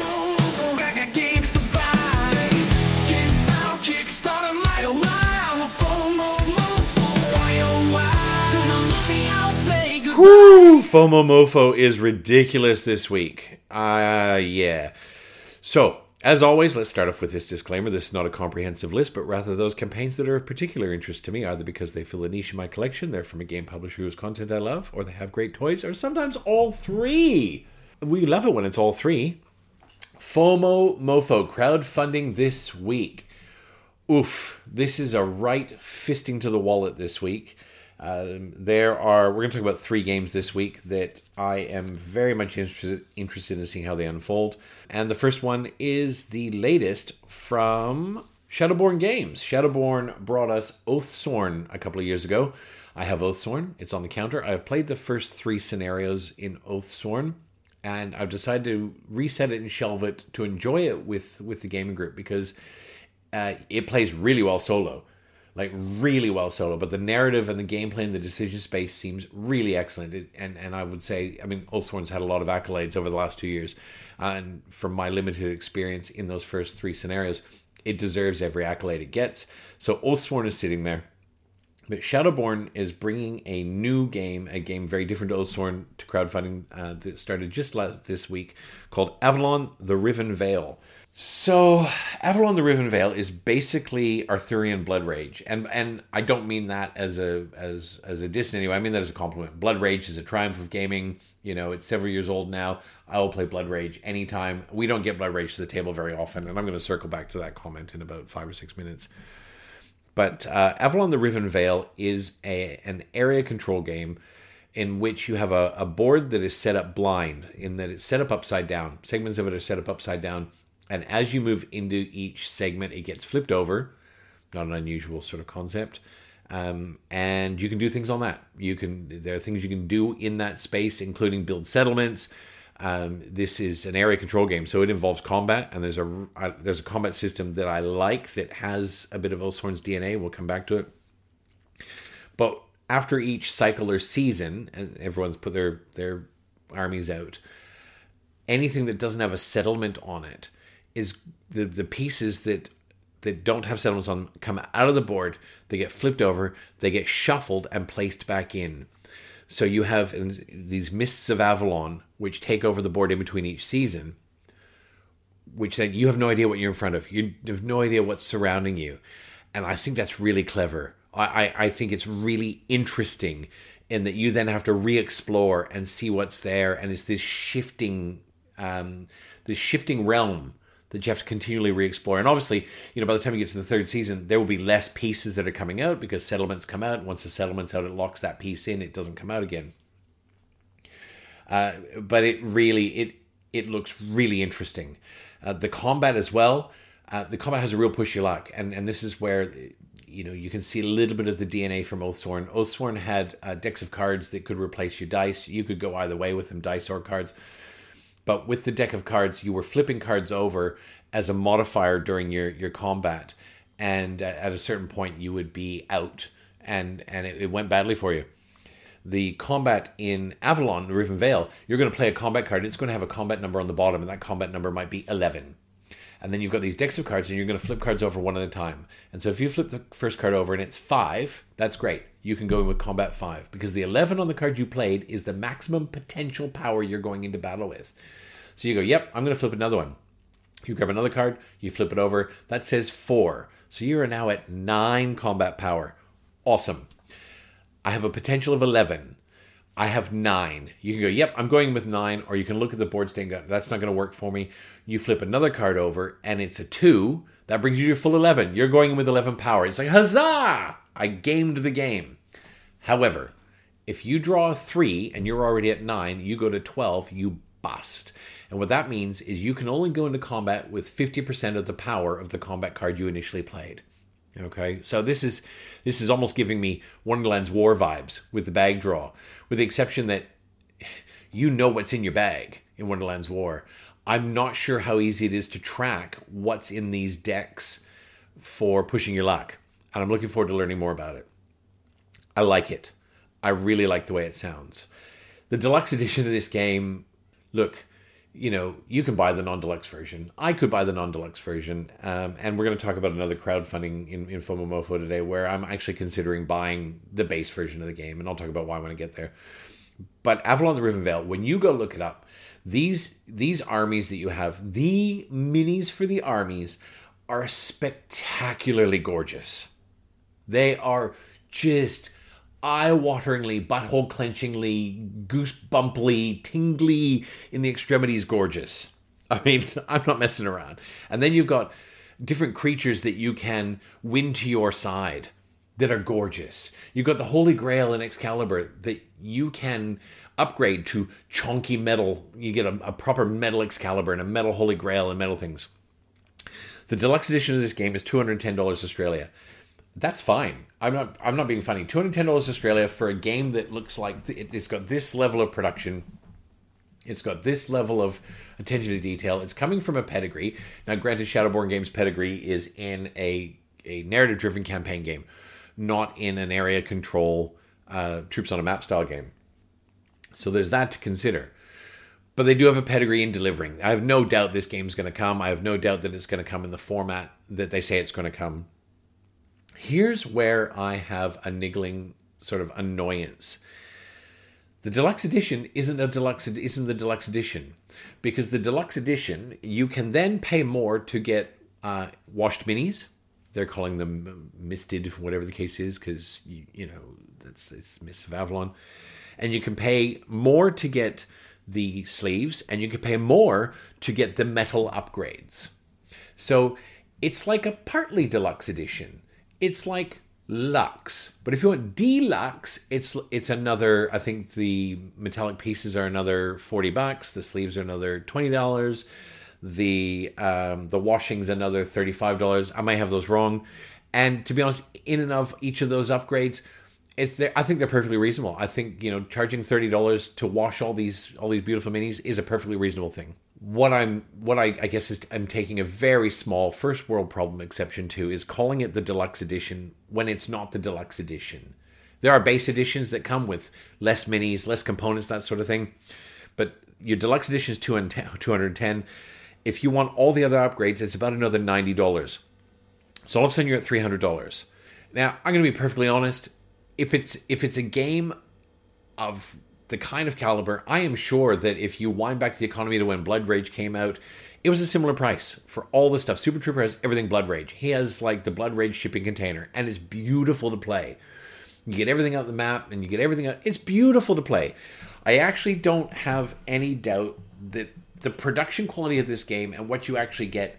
Woo! FOMO Mofo is ridiculous this week. Uh, yeah. So, as always, let's start off with this disclaimer. This is not a comprehensive list, but rather those campaigns that are of particular interest to me, either because they fill a niche in my collection, they're from a game publisher whose content I love, or they have great toys, or sometimes all three. We love it when it's all three. FOMO Mofo crowdfunding this week. Oof, this is a right fisting to the wallet this week. Um, there are, we're going to talk about three games this week that I am very much interested, interested in seeing how they unfold. And the first one is the latest from Shadowborn Games. Shadowborn brought us Oathsworn a couple of years ago. I have Oathsworn. It's on the counter. I've played the first three scenarios in Oathsworn, and I've decided to reset it and shelve it to enjoy it with, with the gaming group because uh, it plays really well solo. Like, really well solo. But the narrative and the gameplay and the decision space seems really excellent. It, and, and I would say, I mean, Oathsworn's had a lot of accolades over the last two years. And from my limited experience in those first three scenarios, it deserves every accolade it gets. So Oathsworn is sitting there. But Shadowborn is bringing a new game, a game very different to Oathsworn, to crowdfunding uh, that started just last, this week, called Avalon the Riven Vale. So, Avalon the Riven Vale is basically Arthurian Blood Rage, and and I don't mean that as a as as a diss in any way. I mean that as a compliment. Blood Rage is a triumph of gaming. You know, it's several years old now. I will play Blood Rage anytime. We don't get Blood Rage to the table very often, and I'm going to circle back to that comment in about five or six minutes. But uh, Avalon the Riven Vale is a an area control game in which you have a, a board that is set up blind, in that it's set up upside down. Segments of it are set up upside down. And as you move into each segment, it gets flipped over. Not an unusual sort of concept. Um, and you can do things on that. You can. There are things you can do in that space, including build settlements. Um, this is an area control game, so it involves combat. And there's a, a there's a combat system that I like that has a bit of Oathsworn's D N A. We'll come back to it. But after each cycle or season, and everyone's put their, their armies out, anything that doesn't have a settlement on it is the the pieces that that don't have settlements on come out of the board, they get flipped over, they get shuffled and placed back in. So you have these Mists of Avalon, which take over the board in between each season, which then you have no idea what you're in front of. You have no idea what's surrounding you. And I think that's really clever. I, I, I think it's really interesting in that you then have to re-explore and see what's there. And it's this shifting, um, this shifting realm that you have to continually re-explore. And obviously, you know, by the time you get to the third season, there will be less pieces that are coming out because settlements come out. Once the settlement's out, it locks that piece in. It doesn't come out again. Uh, but it really, it it looks really interesting. Uh, the combat as well. Uh, the combat has a real push your luck. And, and this is where, you know, you can see a little bit of the D N A from Oathsworn. Oathsworn had uh, decks of cards that could replace your dice. You could go either way with them, dice or cards. But with the deck of cards, you were flipping cards over as a modifier during your, your combat. And at a certain point, you would be out. And, and it, it went badly for you. The combat in Avalon, the Riven Vale, you're going to play a combat card. It's going to have a combat number on the bottom. And that combat number might be eleven. And then you've got these decks of cards. And you're going to flip cards over one at a time. And so if you flip the first card over and it's five, that's great. You can go in with combat five. Because the eleven on the card you played is the maximum potential power you're going into battle with. So you go, yep, I'm going to flip another one. You grab another card, you flip it over. That says four. So you are now at nine combat power. Awesome. I have a potential of eleven. I have nine. You can go, yep, I'm going with nine. Or you can look at the board state and go, that's not going to work for me. You flip another card over and it's a two. That brings you to your full eleven. You're going with eleven power. It's like, huzzah! I gamed the game. However, if you draw a three and you're already at nine, you go to twelve, you bust. And what that means is you can only go into combat with fifty percent of the power of the combat card you initially played. Okay, so this is this is almost giving me Wonderland's War vibes with the bag draw, with the exception that you know what's in your bag in Wonderland's War. I'm not sure how easy it is to track what's in these decks for pushing your luck, and I'm looking forward to learning more about it. I like it. I really like the way it sounds. The deluxe edition of this game, look, you know, you can buy the non-deluxe version. I could buy the non-deluxe version. Um, and we're going to talk about another crowdfunding in, in FOMOMOFO today where I'm actually considering buying the base version of the game. And I'll talk about why when I get there. But Avalon the Riven Vale, when you go look it up, these, these armies that you have, the minis for the armies are spectacularly gorgeous. They are just eye-wateringly, butthole-clenchingly, goose-bumply, tingly in the extremities gorgeous. I mean, I'm not messing around. And then you've got different creatures that you can win to your side that are gorgeous. You've got the Holy Grail in Excalibur that you can upgrade to chunky metal. You get a, a proper metal Excalibur and a metal Holy Grail and metal things. The deluxe edition of this game is two hundred ten dollars Australia. That's fine. I'm not I'm not being funny. two hundred ten dollars Australia for a game that looks like th- it's got this level of production. It's got this level of attention to detail. It's coming from a pedigree. Now, granted, Shadowborn Games' pedigree is in a, a narrative-driven campaign game, not in an area control, uh, troops on a map style game. So there's that to consider. But they do have a pedigree in delivering. I have no doubt this game's going to come. I have no doubt that it's going to come in the format that they say it's going to come. Here's where I have a niggling sort of annoyance. The deluxe edition isn't a deluxe isn't the deluxe edition, because the deluxe edition you can then pay more to get uh, washed minis. They're calling them misted, whatever the case is, because you, you know it's it's Mists of Avalon, and you can pay more to get the sleeves, and you can pay more to get the metal upgrades. So it's like a partly deluxe edition. It's like Lux, but if you want deluxe, it's it's another. I think the metallic pieces are another forty bucks. The sleeves are another twenty dollars. The um, the washing's another thirty five dollars. I might have those wrong. And to be honest, in and of each of those upgrades, it's I think they're perfectly reasonable. I think you know charging thirty dollars to wash all these all these beautiful minis is a perfectly reasonable thing. What I'm, what I, I guess is I'm taking a very small first world problem exception to is calling it the deluxe edition when it's not the deluxe edition. There are base editions that come with less minis, less components, that sort of thing. But your deluxe edition is two hundred ten. If you want all the other upgrades, it's about another ninety dollars. So all of a sudden you're at three hundred dollars. Now, I'm going to be perfectly honest. If it's if it's a game of the kind of caliber, I am sure that if you wind back the economy to when Blood Rage came out, it was a similar price for all the stuff. Super Trooper has everything Blood Rage. He has like the Blood Rage shipping container, and it's beautiful to play. You get everything out the map, and you get everything out. It's beautiful to play. I actually don't have any doubt that the production quality of this game and what you actually get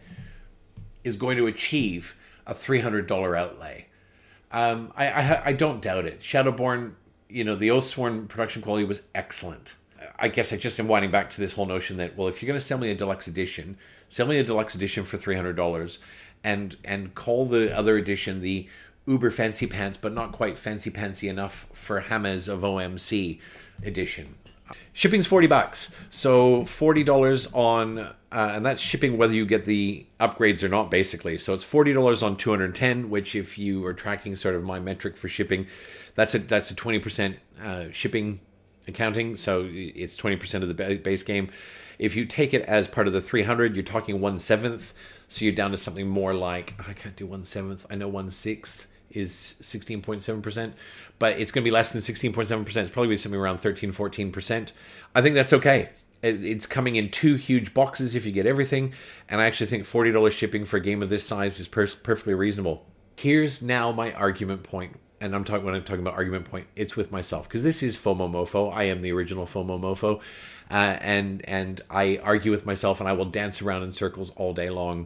is going to achieve a three hundred dollars outlay. Um, I, I I don't doubt it. Shadowborn, you know, the Oathsworn production quality was excellent. I guess I just am winding back to this whole notion that, well, if you're going to sell me a deluxe edition, sell me a deluxe edition for three hundred dollars and and call the other edition the uber fancy pants, but not quite fancy pantsy enough for Hamas of O M C edition. Shipping's forty bucks. So forty dollars on, uh, and that's shipping whether you get the upgrades or not, basically. So it's forty dollars on two hundred ten, which if you are tracking sort of my metric for shipping, that's a, that's a twenty percent uh, shipping accounting. So it's twenty percent of the base game. If you take it as part of the three hundred, you're talking one seventh. So you're down to something more like, I can't do one seventh. I know one sixth is sixteen point seven percent, but it's going to be less than sixteen point seven percent. It's probably something around thirteen, fourteen percent. I think that's okay. It's coming in two huge boxes if you get everything, and I actually think forty dollars shipping for a game of this size is per- perfectly reasonable. Here's now my argument point, and I'm talking when I'm talking about argument point, it's with myself, because this is FOMO Mofo. I am the original FOMO Mofo, uh, and and I argue with myself, and I will dance around in circles all day long.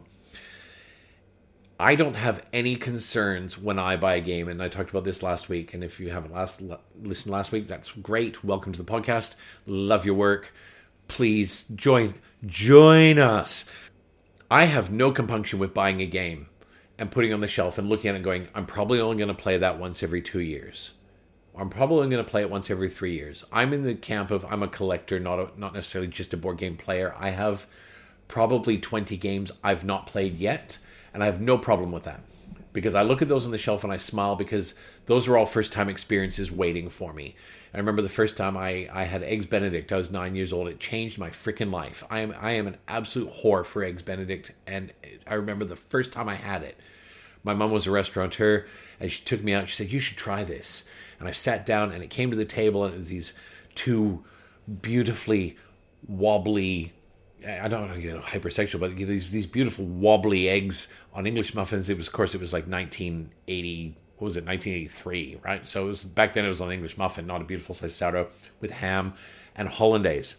I don't have any concerns when I buy a game, and I talked about this last week, and if you haven't last listened last week, that's great. Welcome to the podcast. Love your work. Please join join us. I have no compunction with buying a game and putting it on the shelf and looking at it and going, I'm probably only going to play that once every two years. I'm probably only going to play it once every three years. I'm in the camp of I'm a collector, not a, not necessarily just a board game player. I have probably twenty games I've not played yet. And I have no problem with that, because I look at those on the shelf and I smile, because those are all first-time experiences waiting for me. I remember the first time I, I had Eggs Benedict. I was nine years old. It changed my freaking life. I am I am an absolute whore for Eggs Benedict, and I remember the first time I had it. My mom was a restaurateur, and she took me out. She said, you should try this. And I sat down, and it came to the table, and it was these two beautifully wobbly, I don't want to get hypersexual, but you know, these these beautiful wobbly eggs on English muffins. It was, of course, it was like nineteen eighty. What was it? nineteen eighty-three, right? So it was back then. It was on English muffin, not a beautiful sized sourdough with ham and hollandaise.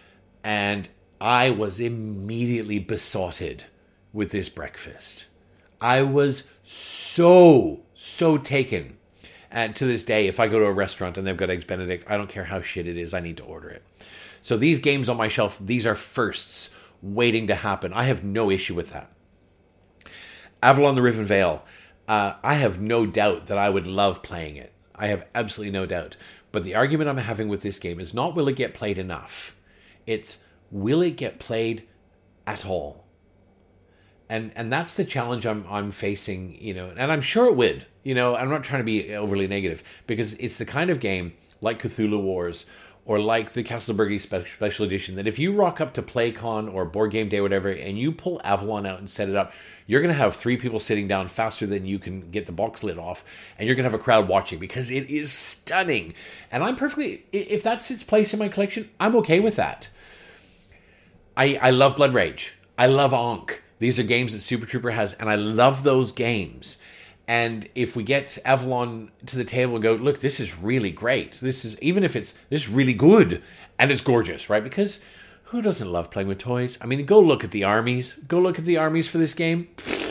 And I was immediately besotted with this breakfast. I was so, so taken. And to this day, if I go to a restaurant and they've got Eggs Benedict, I don't care how shit it is, I need to order it. So these games on my shelf, these are firsts waiting to happen. I have no issue with that. Avalon the Riven Vale, uh, I have no doubt that I would love playing it. I have absolutely no doubt. But the argument I'm having with this game is not will it get played enough. It's will it get played at all. And and that's the challenge I'm I'm facing, you know, and I'm sure it would. You know, I'm not trying to be overly negative because it's the kind of game like Cthulhu Wars or like the Castlebergi Spe- Special Edition that if you rock up to PlayCon or Board Game Day or whatever and you pull Avalon out and set it up, you're going to have three people sitting down faster than you can get the box lid off, and you're going to have a crowd watching because it is stunning. And I'm perfectly, if that's its place in my collection, I'm okay with that. I, I love Blood Rage. I love Ankh. These are games that Super Trooper has, and I love those games. And if we get Avalon to the table and go, look, this is really great. This is, even if it's, this is really good and it's gorgeous, right? Because who doesn't love playing with toys? I mean, go look at the armies. Go look at the armies for this game.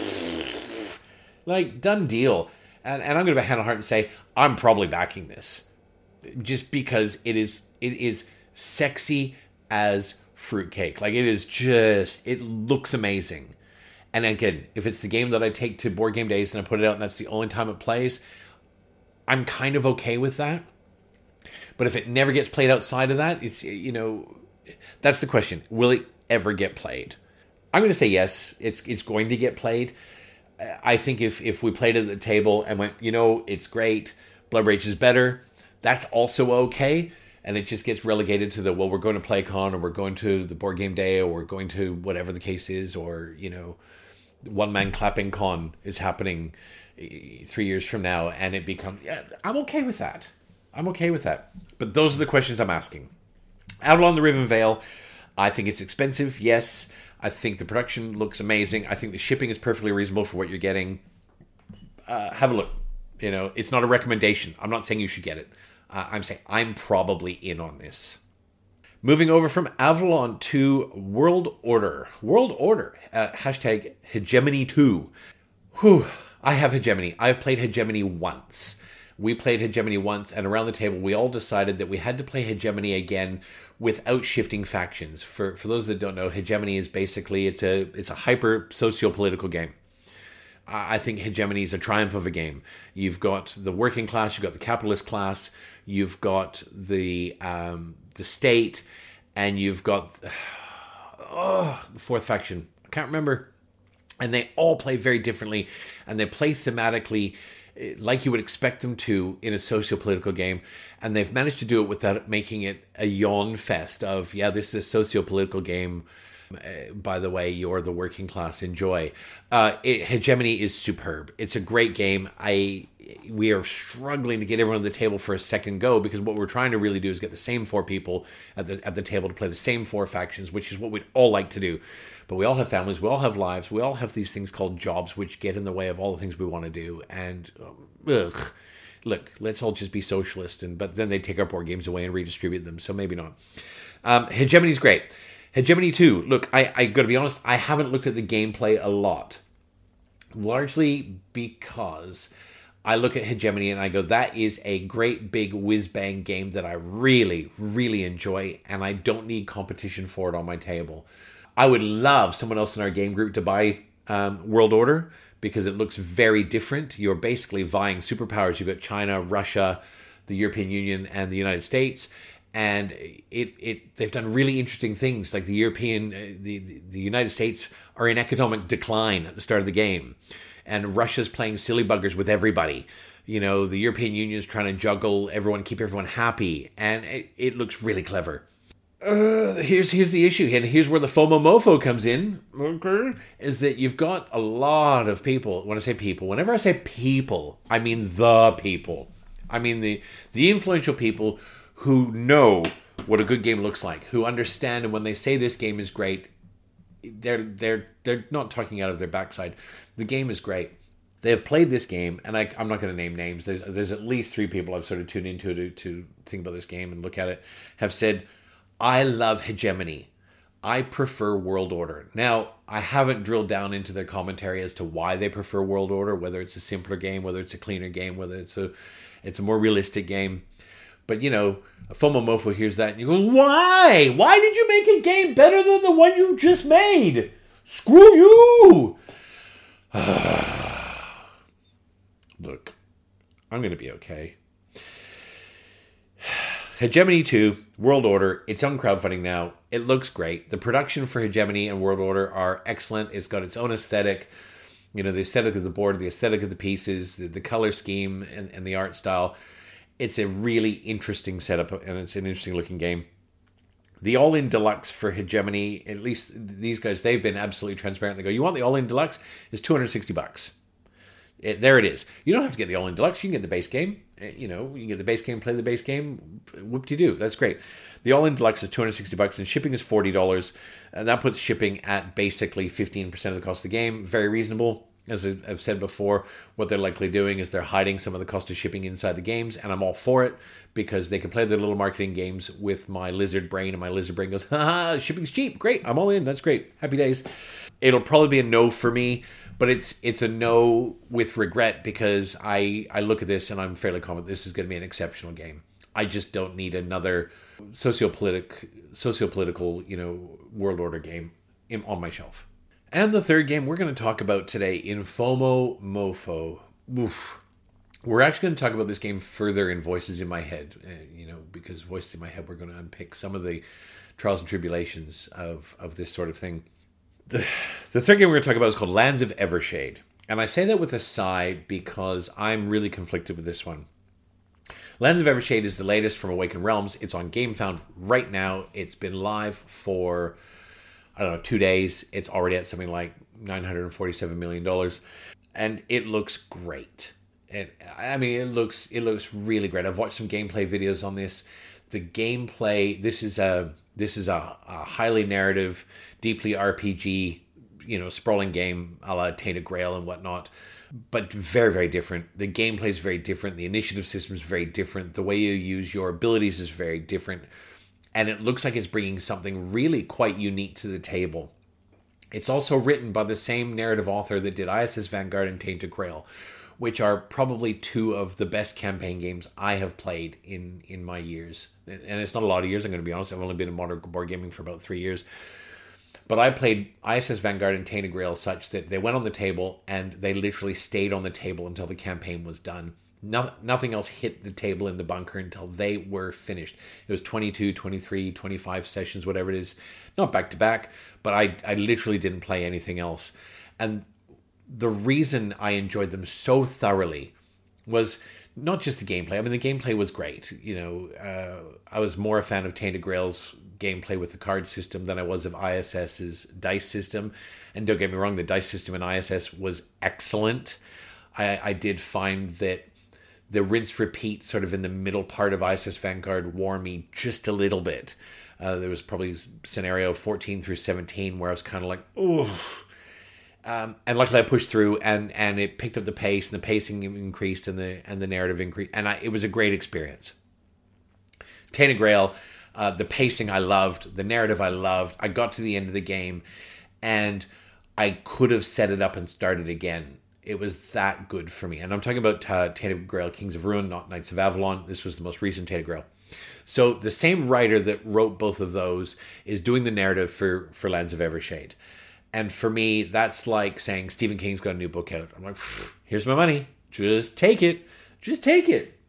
Like, done deal. And, and I'm going to be hand on heart and say, I'm probably backing this. Just because it is, it is sexy as fruitcake. Like, it is just, it looks amazing. And again, if it's the game that I take to Board Game Days and I put it out and that's the only time it plays, I'm kind of okay with that. But if it never gets played outside of that, it's, you know, that's the question. Will it ever get played? I'm going to say yes, it's it's going to get played. I think if, if we played it at the table and went, you know, it's great, Blood Rage is better, that's also okay. And it just gets relegated to the, well, we're going to PlayCon or we're going to the Board Game Day or we're going to whatever the case is, or, you know, One Man Clapping Con is happening three years from now, and it becomes, yeah, I'm okay with that. I'm okay with that. But those are the questions I'm asking. Avalon the Riven Vale, I think it's expensive, yes. I think the production looks amazing. I think the shipping is perfectly reasonable for what you're getting. Uh, have a look. You know, it's not a recommendation. I'm not saying you should get it. Uh, I'm saying I'm probably in on this. Moving over from Avalon to World Order. World Order. Uh, hashtag Hegemony two. Whew. I have Hegemony. I've played Hegemony once. We played Hegemony once, and around the table we all decided that we had to play Hegemony again without shifting factions. For for those that don't know, Hegemony is basically, it's a it's a hyper socio-political game. I think Hegemony is a triumph of a game. You've got the working class, you've got the capitalist class, you've got the um, the state, and you've got oh, the fourth faction. I can't remember. And they all play very differently, and they play thematically like you would expect them to in a socio-political game. And they've managed to do it without making it a yawn fest of, yeah, this is a socio-political game. Uh, by the way, you're the working class. Enjoy. Uh, it, Hegemony is superb. It's a great game. I we are struggling to get everyone at the table for a second go because what we're trying to really do is get the same four people at the at the table to play the same four factions, which is what we'd all like to do. But we all have families. We all have lives. We all have these things called jobs, which get in the way of all the things we want to do. And ugh, look, let's all just be socialist. And but then they take our board games away and redistribute them. So maybe not. Um, Hegemony's great. Hegemony two, look, I, I got to be honest, I haven't looked at the gameplay a lot. Largely because I look at Hegemony and I go, that is a great big whiz-bang game that I really, really enjoy, and I don't need competition for it on my table. I would love someone else in our game group to buy um, World Order, because it looks very different. You're basically vying superpowers. You've got China, Russia, the European Union, and the United States. And it, it they've done really interesting things, like the European, uh, the, the United States are in economic decline at the start of the game, and Russia's playing silly buggers with everybody. You know, the European Union's trying to juggle everyone, keep everyone happy, and it, it looks really clever. Uh, here's here's the issue, and here's where the FOMO mofo comes in. Okay, is that you've got a lot of people. When I say people, whenever I say people, I mean the people. I mean the the influential people who know what a good game looks like, who understand, and when they say this game is great, they're they're they're not talking out of their backside. The game is great. They have played this game, and I, I'm not going to name names. There's there's at least three people I've sort of tuned into to, to think about this game and look at it, have said, I love Hegemony. I prefer World Order. Now, I haven't drilled down into their commentary as to why they prefer World Order, whether it's a simpler game, whether it's a cleaner game, whether it's a it's a more realistic game. But, you know, FOMO Mofo hears that and you go, why? Why did you make a game better than the one you just made? Screw you! Look, I'm going to be okay. Hegemony two, World Order, it's on crowdfunding now. It looks great. The production for Hegemony and World Order are excellent. It's got its own aesthetic. You know, the aesthetic of the board, the aesthetic of the pieces, the, the color scheme, and, and the art style. It's a really interesting setup, and it's an interesting looking game. The All-In Deluxe for Hegemony, at least these guys, they've been absolutely transparent. They go, you want the All-In Deluxe? It's two hundred sixty bucks. It, there it is. You don't have to get the All-In Deluxe. You can get the base game. You know, you can get the base game, play the base game. Whoop-de-doo. That's great. The All-In Deluxe is two hundred sixty bucks, and shipping is forty dollars. And that puts shipping at basically fifteen percent of the cost of the game. Very reasonable. As I've said before, what they're likely doing is they're hiding some of the cost of shipping inside the games, and I'm all for it because they can play their little marketing games with my lizard brain, and my lizard brain goes, haha, shipping's cheap. Great. I'm all in. That's great. Happy days. It'll probably be a no for me, but it's it's a no with regret because I, I look at this and I'm fairly confident this is going to be an exceptional game. I just don't need another sociopolitic, sociopolitical, you know, World Order game in, on my shelf. And the third game we're going to talk about today in FOMO Mofo. Oof. We're actually going to talk about this game further in Voices in My Head, uh, you know, because Voices in My Head, we're going to unpick some of the trials and tribulations of, of this sort of thing. The, the third game we're going to talk about is called Lands of Evershade. And I say that with a sigh because I'm really conflicted with this one. Lands of Evershade is the latest from Awakened Realms. It's on GameFound right now. It's been live for, I don't know, two days. It's already at something like nine hundred forty-seven million dollars. And it looks great. It, I mean, it looks it looks really great. I've watched some gameplay videos on this. The gameplay, this is a this is a, a highly narrative, deeply R P G, you know, sprawling game a la Tainted Grail and whatnot, but very, very different. The gameplay is very different. The initiative system is very different. The way you use your abilities is very different. And it looks like it's bringing something really quite unique to the table. It's also written by the same narrative author that did I S S Vanguard and Tainted Grail, which are probably two of the best campaign games I have played in, in my years. And it's not a lot of years, I'm going to be honest. I've only been in modern board gaming for about three years. But I played I S S Vanguard and Tainted Grail such that they went on the table and they literally stayed on the table until the campaign was done. No, nothing else hit the table in the bunker until they were finished. It was twenty-two, twenty-three, twenty-five sessions, whatever it is. Not back to back, but I, I literally didn't play anything else. And the reason I enjoyed them so thoroughly was not just the gameplay. I mean, the gameplay was great. You know, uh, I was more a fan of Tainted Grail's gameplay with the card system than I was of ISS's dice system. And don't get me wrong, the dice system in I S S was excellent. I, I did find that the rinse-repeat sort of in the middle part of I S S Vanguard wore me just a little bit. Uh, there was probably scenario fourteen through seventeen where I was kind of like, oh. Um, and luckily I pushed through and, and it picked up the pace and the pacing increased and the and the narrative increased. And I, it was a great experience. Tainted Grail, uh, the pacing I loved, the narrative I loved. I got to the end of the game and I could have set it up and started again. It was that good for me. And I'm talking about uh, Tainted Grail, Kings of Ruin, not Knights of Avalon. This was the most recent Tainted Grail. So the same writer that wrote both of those is doing the narrative for, for Lands of Evershade. And for me, that's like saying Stephen King's got a new book out. I'm like, here's my money. Just take it. Just take it.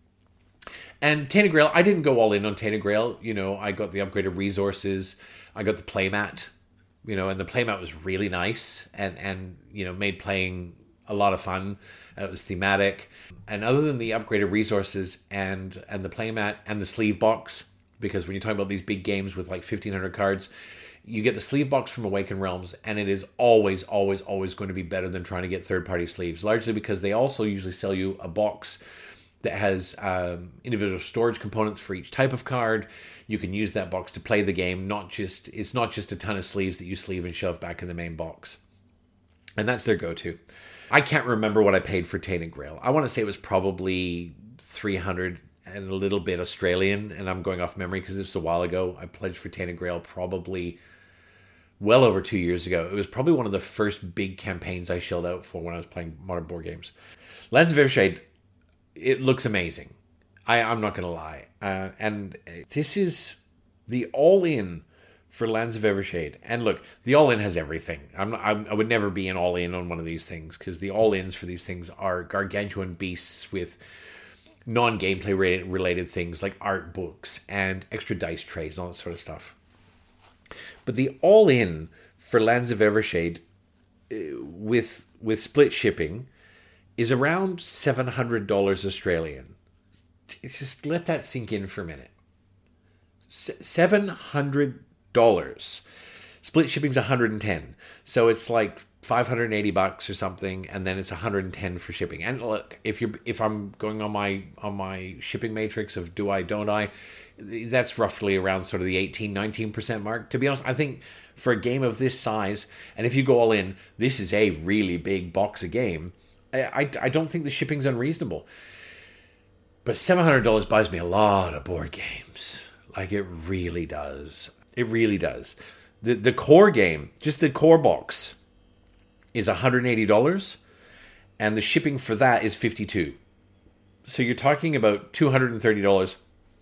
And Tainted Grail, I didn't go all in on Tainted Grail. You know, I got the upgraded resources. I got the playmat. You know, and the playmat was really nice and, and you know, made playing a lot of fun. It was thematic. And other than the upgraded resources and, and the playmat and the sleeve box, because when you're talking about these big games with like fifteen hundred cards, you get the sleeve box from Awakened Realms, and it is always, always, always going to be better than trying to get third-party sleeves, largely because they also usually sell you a box that has um, individual storage components for each type of card. You can use that box to play the game, not just it's not just a ton of sleeves that you sleeve and shove back in the main box. And that's their go-to. I can't remember what I paid for Tainted Grail. I want to say it was probably three hundred and a little bit Australian, and I'm going off memory because this was a while ago. I pledged for Tainted Grail probably well over two years ago. It was probably one of the first big campaigns I shelled out for when I was playing modern board games. Lands of Evershade, it looks amazing. I, I'm not going to lie. Uh, and this is the all-in for Lands of Evershade. And look, the all-in has everything. I'm not, I'm, I would never be an all-in on one of these things, because the all-ins for these things are gargantuan beasts with non-gameplay related, related things like art books and extra dice trays and all that sort of stuff. But the all-in for Lands of Evershade uh, with with split shipping is around seven hundred dollars Australian. Just let that sink in for a minute. S- seven hundred dollars. Split shipping's one hundred ten. So it's like five hundred eighty bucks or something, and then it's one hundred ten for shipping. And look, if you're if I'm going on my on my shipping matrix of do I, don't I, that's roughly around sort of the eighteen, nineteen percent mark. To be honest, I think for a game of this size, and if you go all in, this is a really big box of game. I, I, I don't think the shipping's unreasonable. But seven hundred dollars buys me a lot of board games. Like, it really does. It really does. The the core game, just the core box, is one hundred eighty dollars, and the shipping for that is fifty-two dollars. So you're talking about two hundred thirty dollars.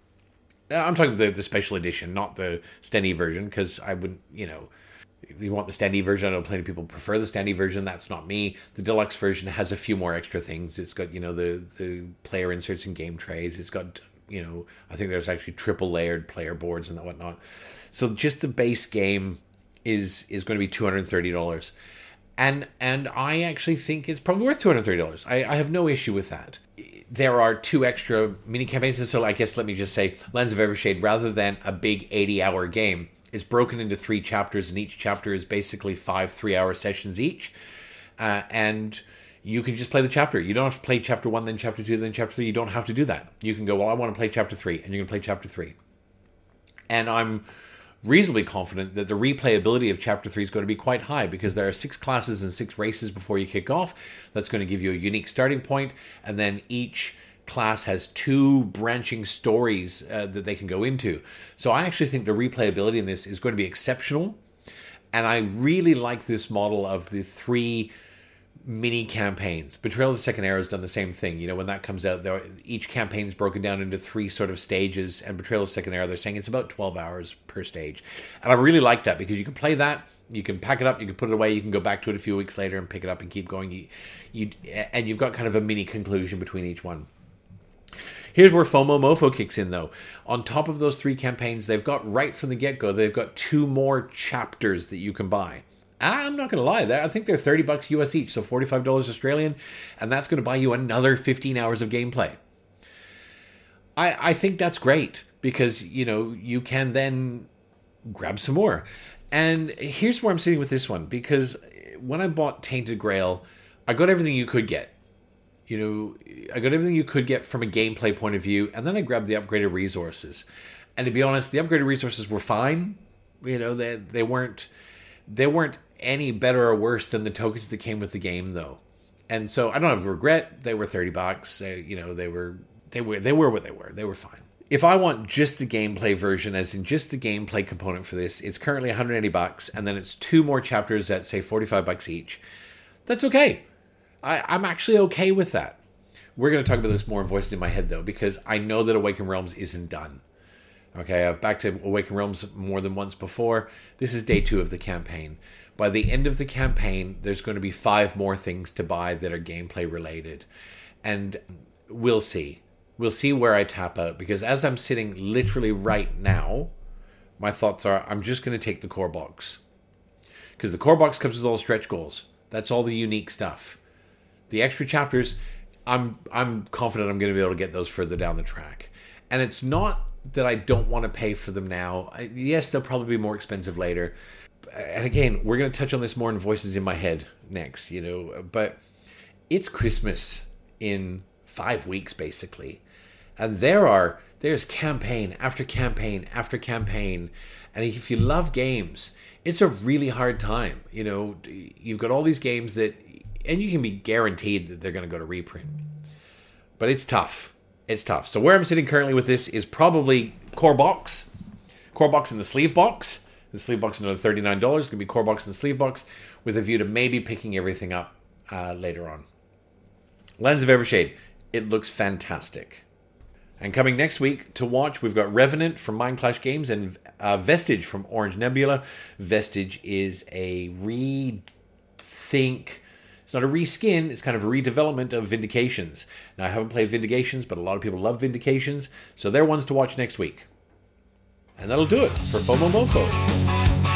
I'm talking the, the special edition, not the standee version, because I wouldn't, you know, if you want the standee version, I know plenty of people prefer the standee version. That's not me. The deluxe version has a few more extra things. It's got, you know, the, the player inserts and game trays. It's got, you know, I think there's actually triple layered player boards and whatnot. So just the base game is is going to be two hundred thirty dollars. And and I actually think it's probably worth two hundred thirty dollars. I, I have no issue with that. There are two extra mini campaigns, and so I guess let me just say, Lands of Evershade, rather than a big eighty-hour game, is broken into three chapters, and each chapter is basically five three-hour sessions each. Uh, and you can just play the chapter. You don't have to play chapter one, then chapter two, then chapter three. You don't have to do that. You can go, well, I want to play chapter three, and you're going to play chapter three. And I'm reasonably confident that the replayability of chapter three is going to be quite high, because there are six classes and six races before you kick off. That's going to give you a unique starting point, and then each class has two branching stories uh, that they can go into. So I actually think the replayability in this is going to be exceptional, and I really like this model of the three mini campaigns. Betrayal of the Second Era has done the same thing. You know, when that comes out, there each campaign is broken down into three sort of stages, and Betrayal of the Second Era, they're saying it's about twelve hours per stage. And I really like that, because you can play that, you can pack it up, you can put it away, you can go back to it a few weeks later and pick it up and keep going. You, you, and you've got kind of a mini conclusion between each one. Here's where FOMO Mofo kicks in, though. On top of those three campaigns, they've got, right from the get-go, they've got two more chapters that you can buy. I'm not going to lie, I think they're thirty bucks U S each, so forty-five dollars Australian, and that's going to buy you another fifteen hours of gameplay. I, I think that's great, because, you know, you can then grab some more. And here's where I'm sitting with this one, because when I bought Tainted Grail, I got everything you could get. You know, I got everything you could get from a gameplay point of view, and then I grabbed the upgraded resources. And to be honest, the upgraded resources were fine. You know, they they weren't they weren't any better or worse than the tokens that came with the game, though. And so I don't have regret. They were thirty bucks. They, you know, they were they were they were what they were. They were fine. If I want just the gameplay version, as in just the gameplay component for this, it's currently one hundred eighty bucks, and then it's two more chapters at, say, forty-five bucks each. That's okay. I, I'm actually okay with that. We're going to talk about this more in Voices in My Head, though, because I know that Awakened Realms isn't done. Okay, I've backed to Awakened Realms more than once before. This is day two of the campaign. By the end of the campaign, there's going to be five more things to buy that are gameplay related. And we'll see. We'll see where I tap out, because as I'm sitting literally right now, my thoughts are, I'm just going to take the core box. Because the core box comes with all the stretch goals. That's all the unique stuff. The extra chapters, I'm I'm confident I'm going to be able to get those further down the track. And it's not that I don't want to pay for them now. I, yes, they'll probably be more expensive later. And again, we're going to touch on this more in Voices in My Head next, you know. But it's Christmas in five weeks, basically. And there are, there's campaign after campaign after campaign. And if you love games, it's a really hard time. You know, you've got all these games that, and you can be guaranteed that they're going to go to reprint. But it's tough. It's tough. So where I'm sitting currently with this is probably core box. Core box in the sleeve box. The sleeve box is another thirty-nine dollars. It's going to be core box and the sleeve box with a view to maybe picking everything up uh, later on. Lands of Evershade. It looks fantastic. And coming next week to watch, we've got Revenant from Mind Clash Games and uh, Vestige from Orange Nebula. Vestige is a rethink. It's not a reskin. It's kind of a redevelopment of Vindications. Now, I haven't played Vindications, but a lot of people love Vindications. So they're ones to watch next week. And that'll do it for FOMO Mofo.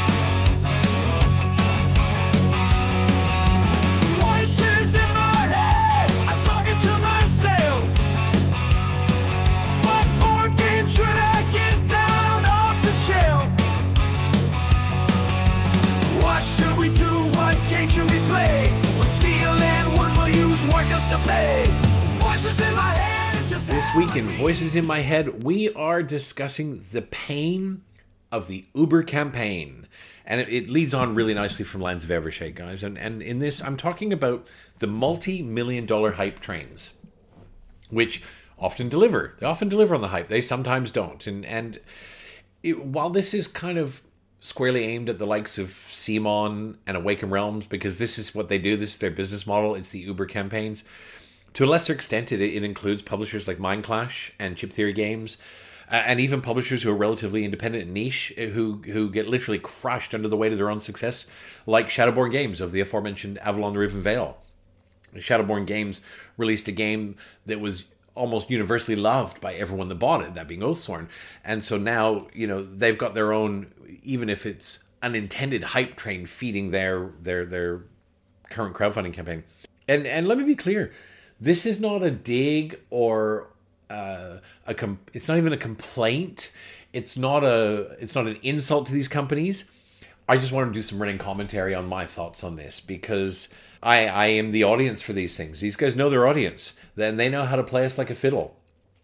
This week in Voices in My Head, we are discussing the pain of the Uber campaign. And it, it leads on really nicely from Lands of Evershade, guys. And, and in this, I'm talking about the multi-million dollar hype trains, which often deliver. They often deliver on the hype. They sometimes don't. And, and it, while this is kind of squarely aimed at the likes of Simon and Awaken Realms, because this is what they do, this is their business model, it's the Uber campaigns. To a lesser extent, it, it includes publishers like Mind Clash and Chip Theory Games, uh, and even publishers who are relatively independent and niche, who who get literally crushed under the weight of their own success, like Shadowborn Games of the aforementioned Avalon the Riven Vale. Shadowborn Games released a game that was almost universally loved by everyone that bought it, that being Oathsworn. And so now, you know, they've got their own, even if it's unintended hype train feeding their their their current crowdfunding campaign. And and let me be clear, this is not a dig or uh, a com- it's not even a complaint. It's not a it's not an insult to these companies. I just want to do some running commentary on my thoughts on this, because I, I am the audience for these things. These guys know their audience. Then they know how to play us like a fiddle.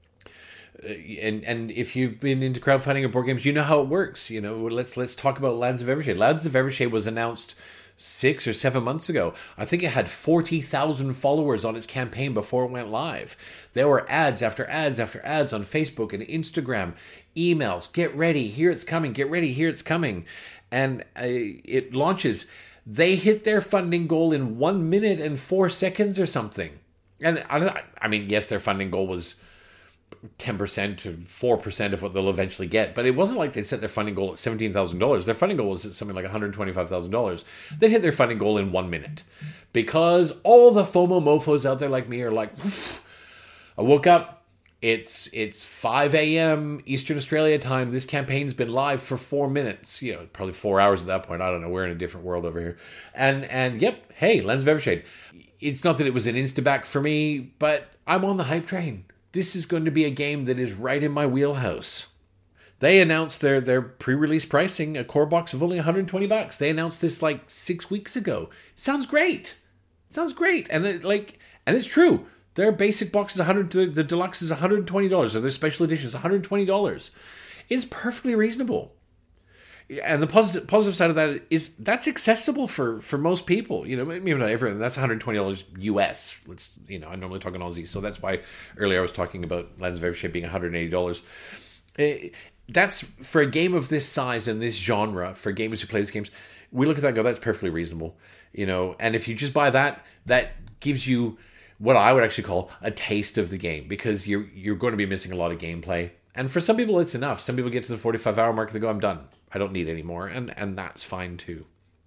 And and if you've been into crowdfunding or board games, you know how it works. You know, let's let's talk about Lands of Evershade. Lands of Evershade was announced six or seven months ago. I think it had forty thousand followers on its campaign before it went live. There were ads after ads after ads on Facebook and Instagram, emails. Get ready, here it's coming. Get ready, here it's coming. And uh, it launches. They hit their funding goal in one minute and four seconds or something. And I, I mean, yes, their funding goal was ten percent to four percent of what they'll eventually get. But it wasn't like they set their funding goal at seventeen thousand dollars. Their funding goal was at something like one hundred twenty-five thousand dollars. They hit their funding goal in one minute. Because all the FOMO mofos out there like me are like, I woke up, it's it's five a.m. Eastern Australia time. This campaign's been live for four minutes. You know, probably four hours at that point. I don't know. We're in a different world over here. And, and yep, hey, Lands of Evershade. It's not that it was an instaback for me, but I'm on the hype train. This is going to be a game that is right in my wheelhouse. They announced their, their pre-release pricing, a core box of only one hundred twenty bucks. They announced this like six weeks ago. Sounds great. Sounds great. And it, like, and it's true. Their basic box is one hundred dollars, the deluxe is one hundred twenty dollars, or their special edition is one hundred twenty dollars. It's perfectly reasonable. And the positive positive side of that is that's accessible for, for most people. You know, maybe not everyone. That's one hundred twenty dollars U S. Let's, you know, I'm normally talking Aussie, so that's why earlier I was talking about Lands of Evershade being one hundred eighty dollars. Uh, that's, for a game of this size and this genre, for gamers who play these games, we look at that and go, that's perfectly reasonable. You know, and if you just buy that, that gives you what I would actually call a taste of the game, because you're you're going to be missing a lot of gameplay. And for some people, it's enough. Some people get to the forty-five hour mark and they go, I'm done. I don't need any more. And and that's fine too.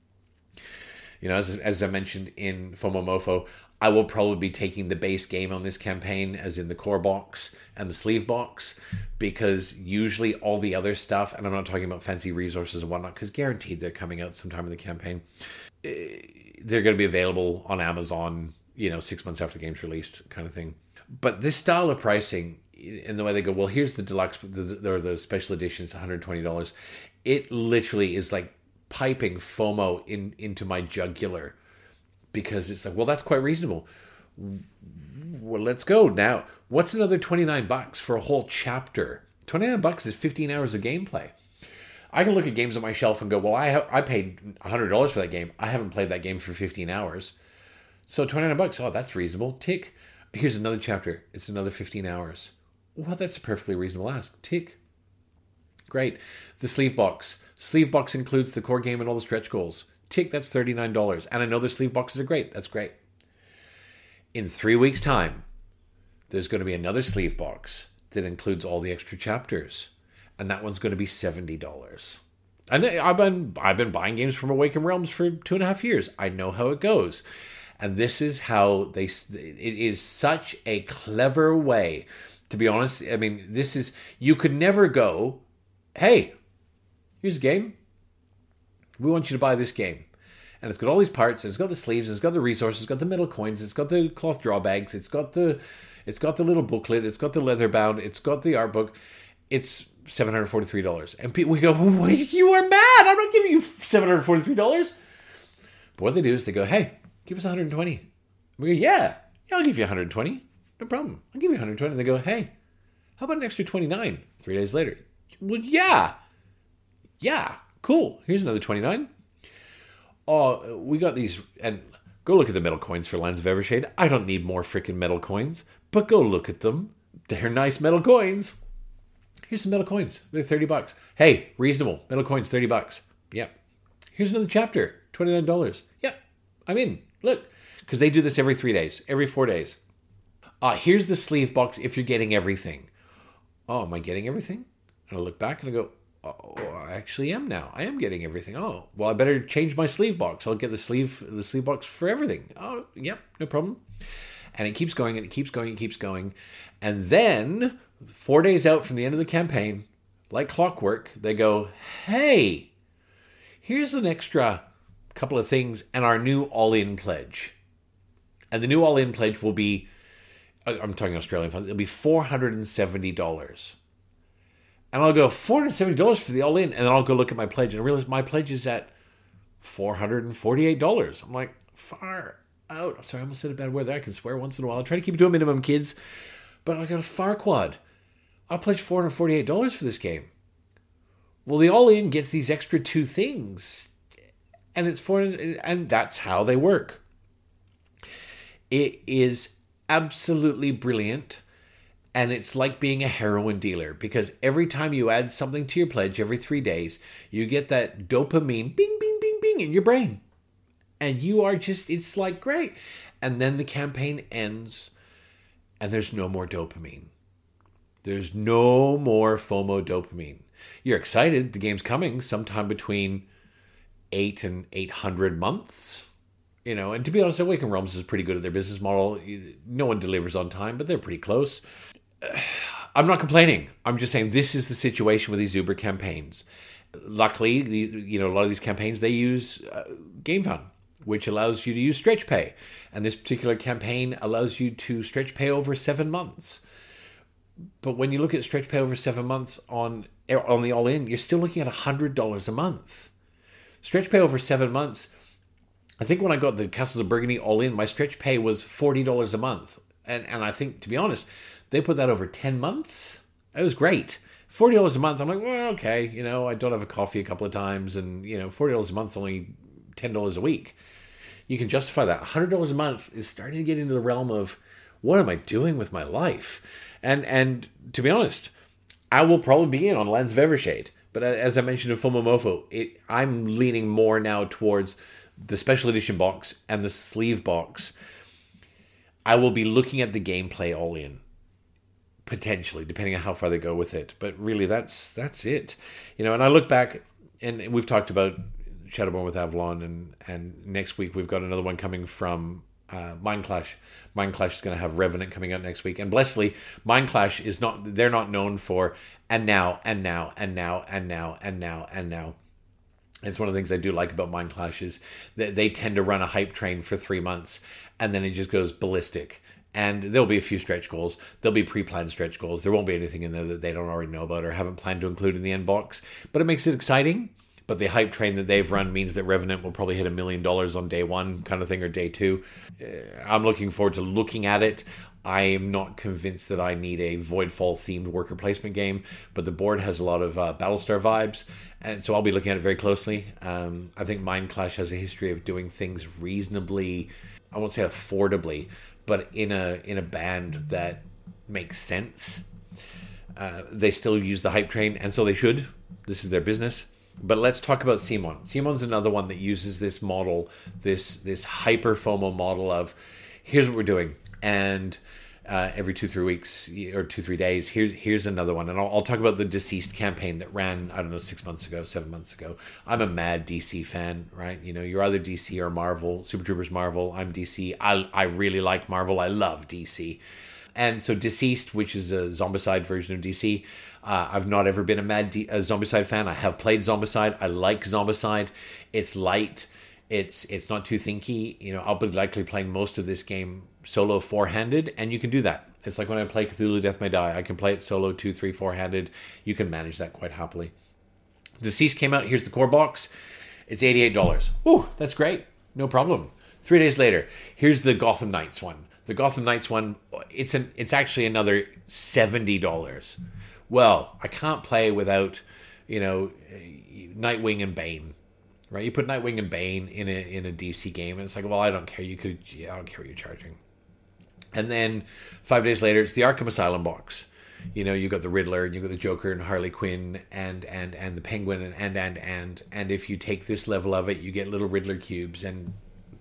You know, as, as I mentioned in FOMO Mofo, I will probably be taking the base game on this campaign, as in the core box and the sleeve box, because usually all the other stuff, and I'm not talking about fancy resources and whatnot, because guaranteed they're coming out sometime in the campaign, they're going to be available on Amazon, you know, six months after the game's released, kind of thing. But this style of pricing, in the way they go, well, here's the deluxe, the, or the special editions, one hundred twenty dollars. It literally is like piping FOMO in into my jugular, because it's like, well, that's quite reasonable. Well, let's go now. What's another twenty-nine bucks for a whole chapter? twenty-nine bucks is fifteen hours of gameplay. I can look at games on my shelf and go, well, I ha- I paid one hundred dollars for that game. I haven't played that game for fifteen hours. So twenty-nine bucks, oh, that's reasonable. Tick. Here's another chapter. It's another fifteen hours. Well, that's a perfectly reasonable ask. Tick. Great. The sleeve box. Sleeve box includes the core game and all the stretch goals. Tick, that's thirty-nine dollars. And I know the sleeve boxes are great. That's great. In three weeks' time, there's going to be another sleeve box that includes all the extra chapters. And that one's going to be seventy dollars. And I've been I've been buying games from Awakened Realms for two and a half years. I know how it goes. And this is how they... It is such a clever way. To be honest, I mean, this is... You could never go, hey, here's a game. We want you to buy this game. And it's got all these parts, and it's got the sleeves, and it's got the resources, it's got the metal coins, it's got the cloth drawbags, it's got the it's got the little booklet, it's got the leather bound, it's got the art book. It's seven hundred forty-three dollars. And people, we go, wait, you are mad. I'm not giving you seven hundred forty-three dollars. But what they do is they go, hey, give us one hundred twenty dollars. We go, yeah, yeah, I'll give you one hundred twenty dollars. No problem. I'll give you one hundred twenty dollars. And they go, hey, how about an extra twenty-nine dollars? Three days later. Well, yeah. Yeah, cool. Here's another twenty-nine dollars. Oh, we got these, and go look at the metal coins for Lands of Evershade. I don't need more freaking metal coins, but go look at them. They're nice metal coins. Here's some metal coins. They're thirty bucks. Hey, reasonable. Metal coins, thirty bucks. Yep. Here's another chapter, twenty-nine dollars. Yep, I'm in. Look, because they do this every three days, every four days. Uh, here's the sleeve box if you're getting everything. Oh, am I getting everything? And I look back and I go, oh, I actually am now. I am getting everything. Oh, well, I better change my sleeve box. I'll get the sleeve the sleeve box for everything. Oh, yep, no problem. And it keeps going and it keeps going and it keeps going. And then, four days out from the end of the campaign, like clockwork, they go, hey, here's an extra couple of things and our new all-in pledge. And the new all-in pledge will be, I'm talking Australian funds, it'll be four hundred seventy dollars. And I'll go, four hundred seventy dollars for the all-in. And then I'll go look at my pledge. And I realize my pledge is at four hundred forty-eight dollars. I'm like, far out. Sorry, I almost said a bad word there. I can swear once in a while. I'll try to keep it to a minimum, kids. But I got a Farquad. I pledged four hundred forty-eight dollars for this game. Well, the all-in gets these extra two things. And it's for, and that's how they work. It is absolutely brilliant. And it's like being a heroin dealer, because every time you add something to your pledge every three days, you get that dopamine bing, bing, bing, bing in your brain. And you are just, it's like great. And then the campaign ends and there's no more dopamine. There's no more FOMO dopamine. You're excited. The game's coming sometime between eight and eight hundred months. You know, and to be honest, Awakened Realms is pretty good at their business model. No one delivers on time, but they're pretty close. I'm not complaining. I'm just saying this is the situation with these Uber campaigns. Luckily, the, you know, a lot of these campaigns, they use uh, GameFund, which allows you to use stretch pay. And this particular campaign allows you to stretch pay over seven months. But when you look at stretch pay over seven months on, on the all-in, you're still looking at one hundred dollars a month. Stretch pay over seven months, I think when I got the Castles of Burgundy all-in, my stretch pay was forty dollars a month. And, and I think, to be honest, they put that over ten months. It was great. forty dollars a month. I'm like, well, okay. You know, I don't have a coffee a couple of times. And, you know, forty dollars a month is only ten dollars a week. You can justify that. one hundred dollars a month is starting to get into the realm of, what am I doing with my life? And, and to be honest, I will probably be in on Lands of Evershade. But as I mentioned in FOMO Mofo, it, I'm leaning more now towards the special edition box and the sleeve box. I will be looking at the gameplay all in. Potentially, depending on how far they go with it. But really, that's that's it. You know, and I look back, and we've talked about Shadowborn with Avalon, and, and next week we've got another one coming from uh, Mindclash. Mindclash is going to have Revenant coming out next week. And blessedly, Mindclash is not, they're not known for, and now, and now, and now, and now, and now, and now. It's one of the things I do like about Mindclash is that they tend to run a hype train for three months, and then it just goes ballistic. And there'll be a few stretch goals. There'll be pre-planned stretch goals. There won't be anything in there that they don't already know about or haven't planned to include in the end box. But it makes it exciting. But the hype train that they've run means that Revenant will probably hit a million dollars on day one kind of thing, or day two. Uh, I'm looking forward to looking at it. I am not convinced that I need a Voidfall themed worker placement game, but the board has a lot of uh, Battlestar vibes, and so I'll be looking at it very closely. Um, I think Mindclash has a history of doing things reasonably, I won't say affordably, but in a in a band that makes sense. Uh, they still use the hype train, and so they should. This is their business. But let's talk about Simon. Simon's another one that uses this model, this this hyper FOMO model of, here's what we're doing, and uh, every two three weeks or two three days, here's here's another one, and I'll, I'll talk about the Deceased campaign that ran, I don't know, six months ago, seven months ago. I'm a mad D C fan, right? You know, you're either D C or Marvel. Super Troopers Marvel. I'm D C. I I really like Marvel. I love D C. And so Deceased, which is a Zombicide version of D C, uh, I've not ever been a mad D- a Zombicide fan. I have played Zombicide. I like Zombicide. It's light. It's it's not too thinky. You know, I'll be likely playing most of this game solo four-handed, and you can do that. It's like when I play Cthulhu Death May Die. I can play it solo two, three, four-handed. You can manage that quite happily. Deceased came out. Here's the core box. It's eighty-eight dollars. Ooh, that's great. No problem. Three days later, here's the Gotham Knights one. The Gotham Knights one, it's an it's actually another seventy dollars. Well, I can't play without, you know, Nightwing and Bane, right? You put Nightwing and Bane in a in a D C game, and it's like, well, I don't care. You could, yeah, I don't care what you're charging. And then five days later, it's the Arkham Asylum box. You know, you got the Riddler, and you got the Joker, and Harley Quinn, and and and the Penguin, and and and and and if you take this level of it, you get little Riddler cubes, and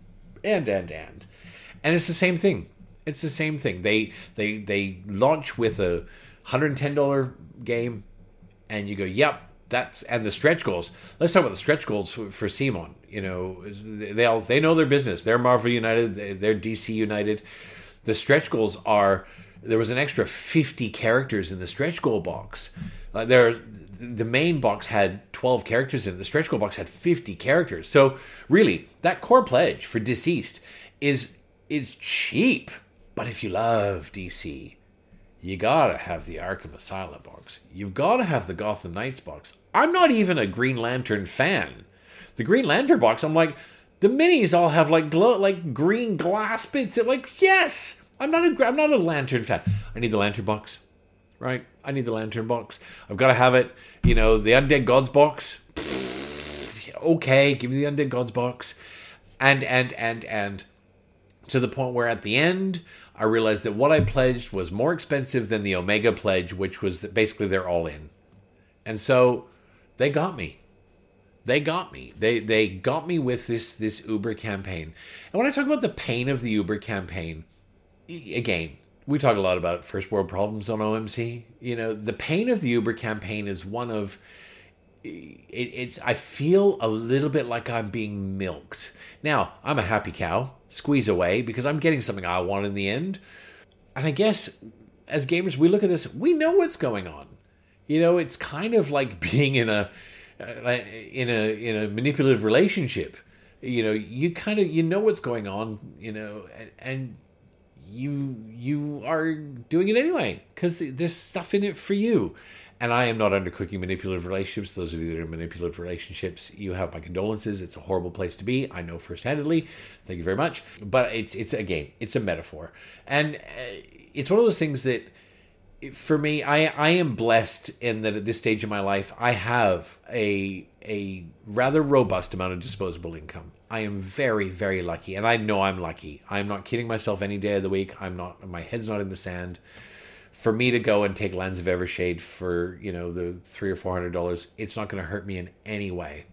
and and and. And it's the same thing. It's the same thing. They they they launch with a one hundred ten dollars game, and you go, yep, that's, and the stretch goals. Let's talk about the stretch goals for, for Simon. You know, they all, they know their business. They're Marvel United. They're D C United. The stretch goals are, there was an extra fifty characters in the stretch goal box. Uh, there, the main box had twelve characters in it. The stretch goal box had fifty characters. So really, that core pledge for Deceased is is cheap. But if you love D C, you gotta have the Arkham Asylum box. You've gotta have the Gotham Knights box. I'm not even a Green Lantern fan. The Green Lantern box, I'm like, the minis all have like glow, like green glass bits. It like, yes, I'm not a, I'm not a Lantern fan. I need the Lantern box, right? I need the Lantern box. I've got to have it. You know, the Undead Gods box. Okay, give me the Undead Gods box, and and and and. To the point where at the end, I realized that what I pledged was more expensive than the Omega pledge, which was that basically they're all in. And so they got me. They got me. They they got me with this, this Uber campaign. And when I talk about the pain of the Uber campaign, again, we talk a lot about first world problems on O M C. You know, the pain of the Uber campaign is one of... It, it's I feel a little bit like I'm being milked. Now, I'm a happy cow, squeeze away, because I'm getting something I want in the end. And I guess as gamers, we look at this, we know what's going on. You know, it's kind of like being in a in a in a manipulative relationship. You know, you kind of you know what's going on. You know, and, and you you are doing it anyway because there's stuff in it for you. And I am not undercooking manipulative relationships. Those of you that are in manipulative relationships, you have my condolences. It's a horrible place to be. I know first-handedly. Thank you very much. But it's it's a game. It's a metaphor. And it's one of those things that, for me, I, I am blessed in that at this stage of my life, I have a a rather robust amount of disposable income. I am very, very lucky. And I know I'm lucky. I'm not kidding myself any day of the week. I'm not. My head's not in the sand. For me to go and take Lands of Evershade for, you know, the three or four hundred dollars, it's not going to hurt me in any way.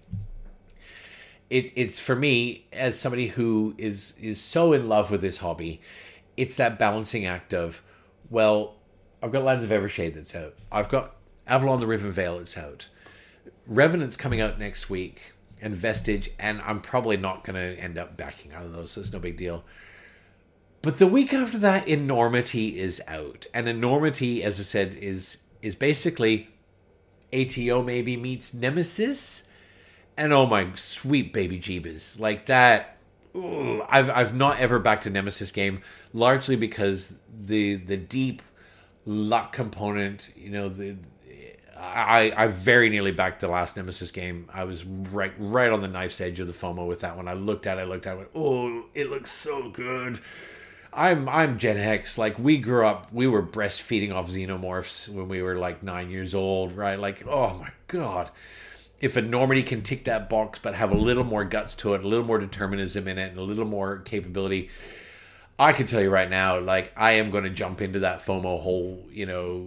It, it's for me, as somebody who is is so in love with this hobby, it's that balancing act of, well, I've got Lands of Evershade that's out. I've got Avalon the Riven Vale that's out. Revenant's coming out next week, and Vestige, and I'm probably not going to end up backing out of those, so it's no big deal. But the week after that, Enormity is out. And Enormity, as I said, is is basically A T O maybe meets Nemesis. And oh my sweet baby jeebus. Like that, ooh, I've I've not ever backed a Nemesis game, largely because the the deep luck component, you know, the I, I very nearly backed the last Nemesis game. I was right right on the knife's edge of the FOMO with that one. I looked at it, I looked at it, I went, oh, it looks so good. I'm I'm Gen X. Like, we grew up, we were breastfeeding off xenomorphs when we were like nine years old, right? Like, oh my God. If Enormity can tick that box but have a little more guts to it, a little more determinism in it, and a little more capability, I can tell you right now, like, I am going to jump into that FOMO hole, you know,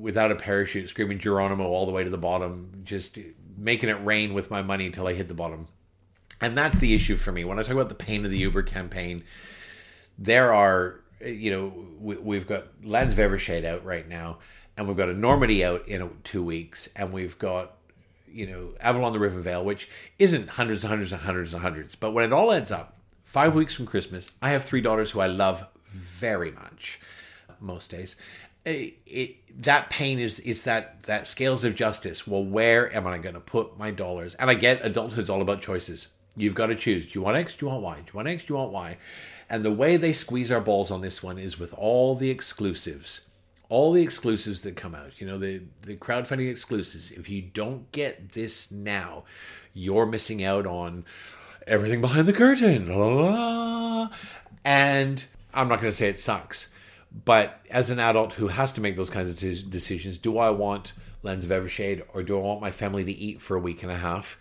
without a parachute, screaming Geronimo all the way to the bottom, just making it rain with my money until I hit the bottom. And that's the issue for me. When I talk about the pain of the Uber campaign, there are, you know, we, we've got Lands of Evershade out right now, and we've got a Normandy out in two weeks, and we've got, you know, Avalon the Riven Vale, which isn't hundreds and hundreds and hundreds and hundreds. But when it all adds up, five weeks from Christmas, I have three daughters who I love very much most days. It, it, that pain is is that that scales of justice. Well, where am I going to put my dollars? And I get adulthood's all about choices. You've got to choose. Do you want X? Do you want Y? Do you want X? Do you want Y? And the way they squeeze our balls on this one is with all the exclusives. All the exclusives that come out. You know, the, the crowdfunding exclusives. If you don't get this now, you're missing out on everything behind the curtain. La, la, la. And I'm not going to say it sucks. But as an adult who has to make those kinds of decisions, do I want Lands of Evershade or do I want my family to eat for a week and a half?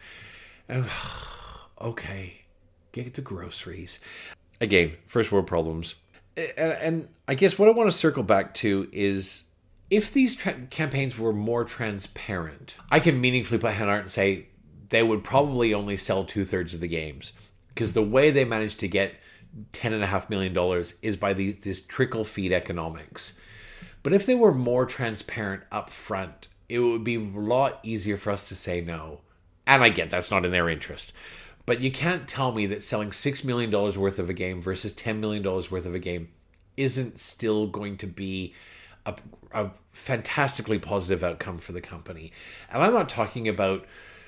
Okay, get the groceries. Again, first world problems. And I guess what I want to circle back to is if these tra- campaigns were more transparent, I can meaningfully put hand on heart and say they would probably only sell two-thirds of the games. Because the way they managed to get ten point five million dollars is by these, this trickle feed economics. But if they were more transparent up front, it would be a lot easier for us to say no. And I get that's not in their interest. But you can't tell me that selling six million dollars worth of a game versus ten million dollars worth of a game isn't still going to be a, a fantastically positive outcome for the company. And I'm not talking about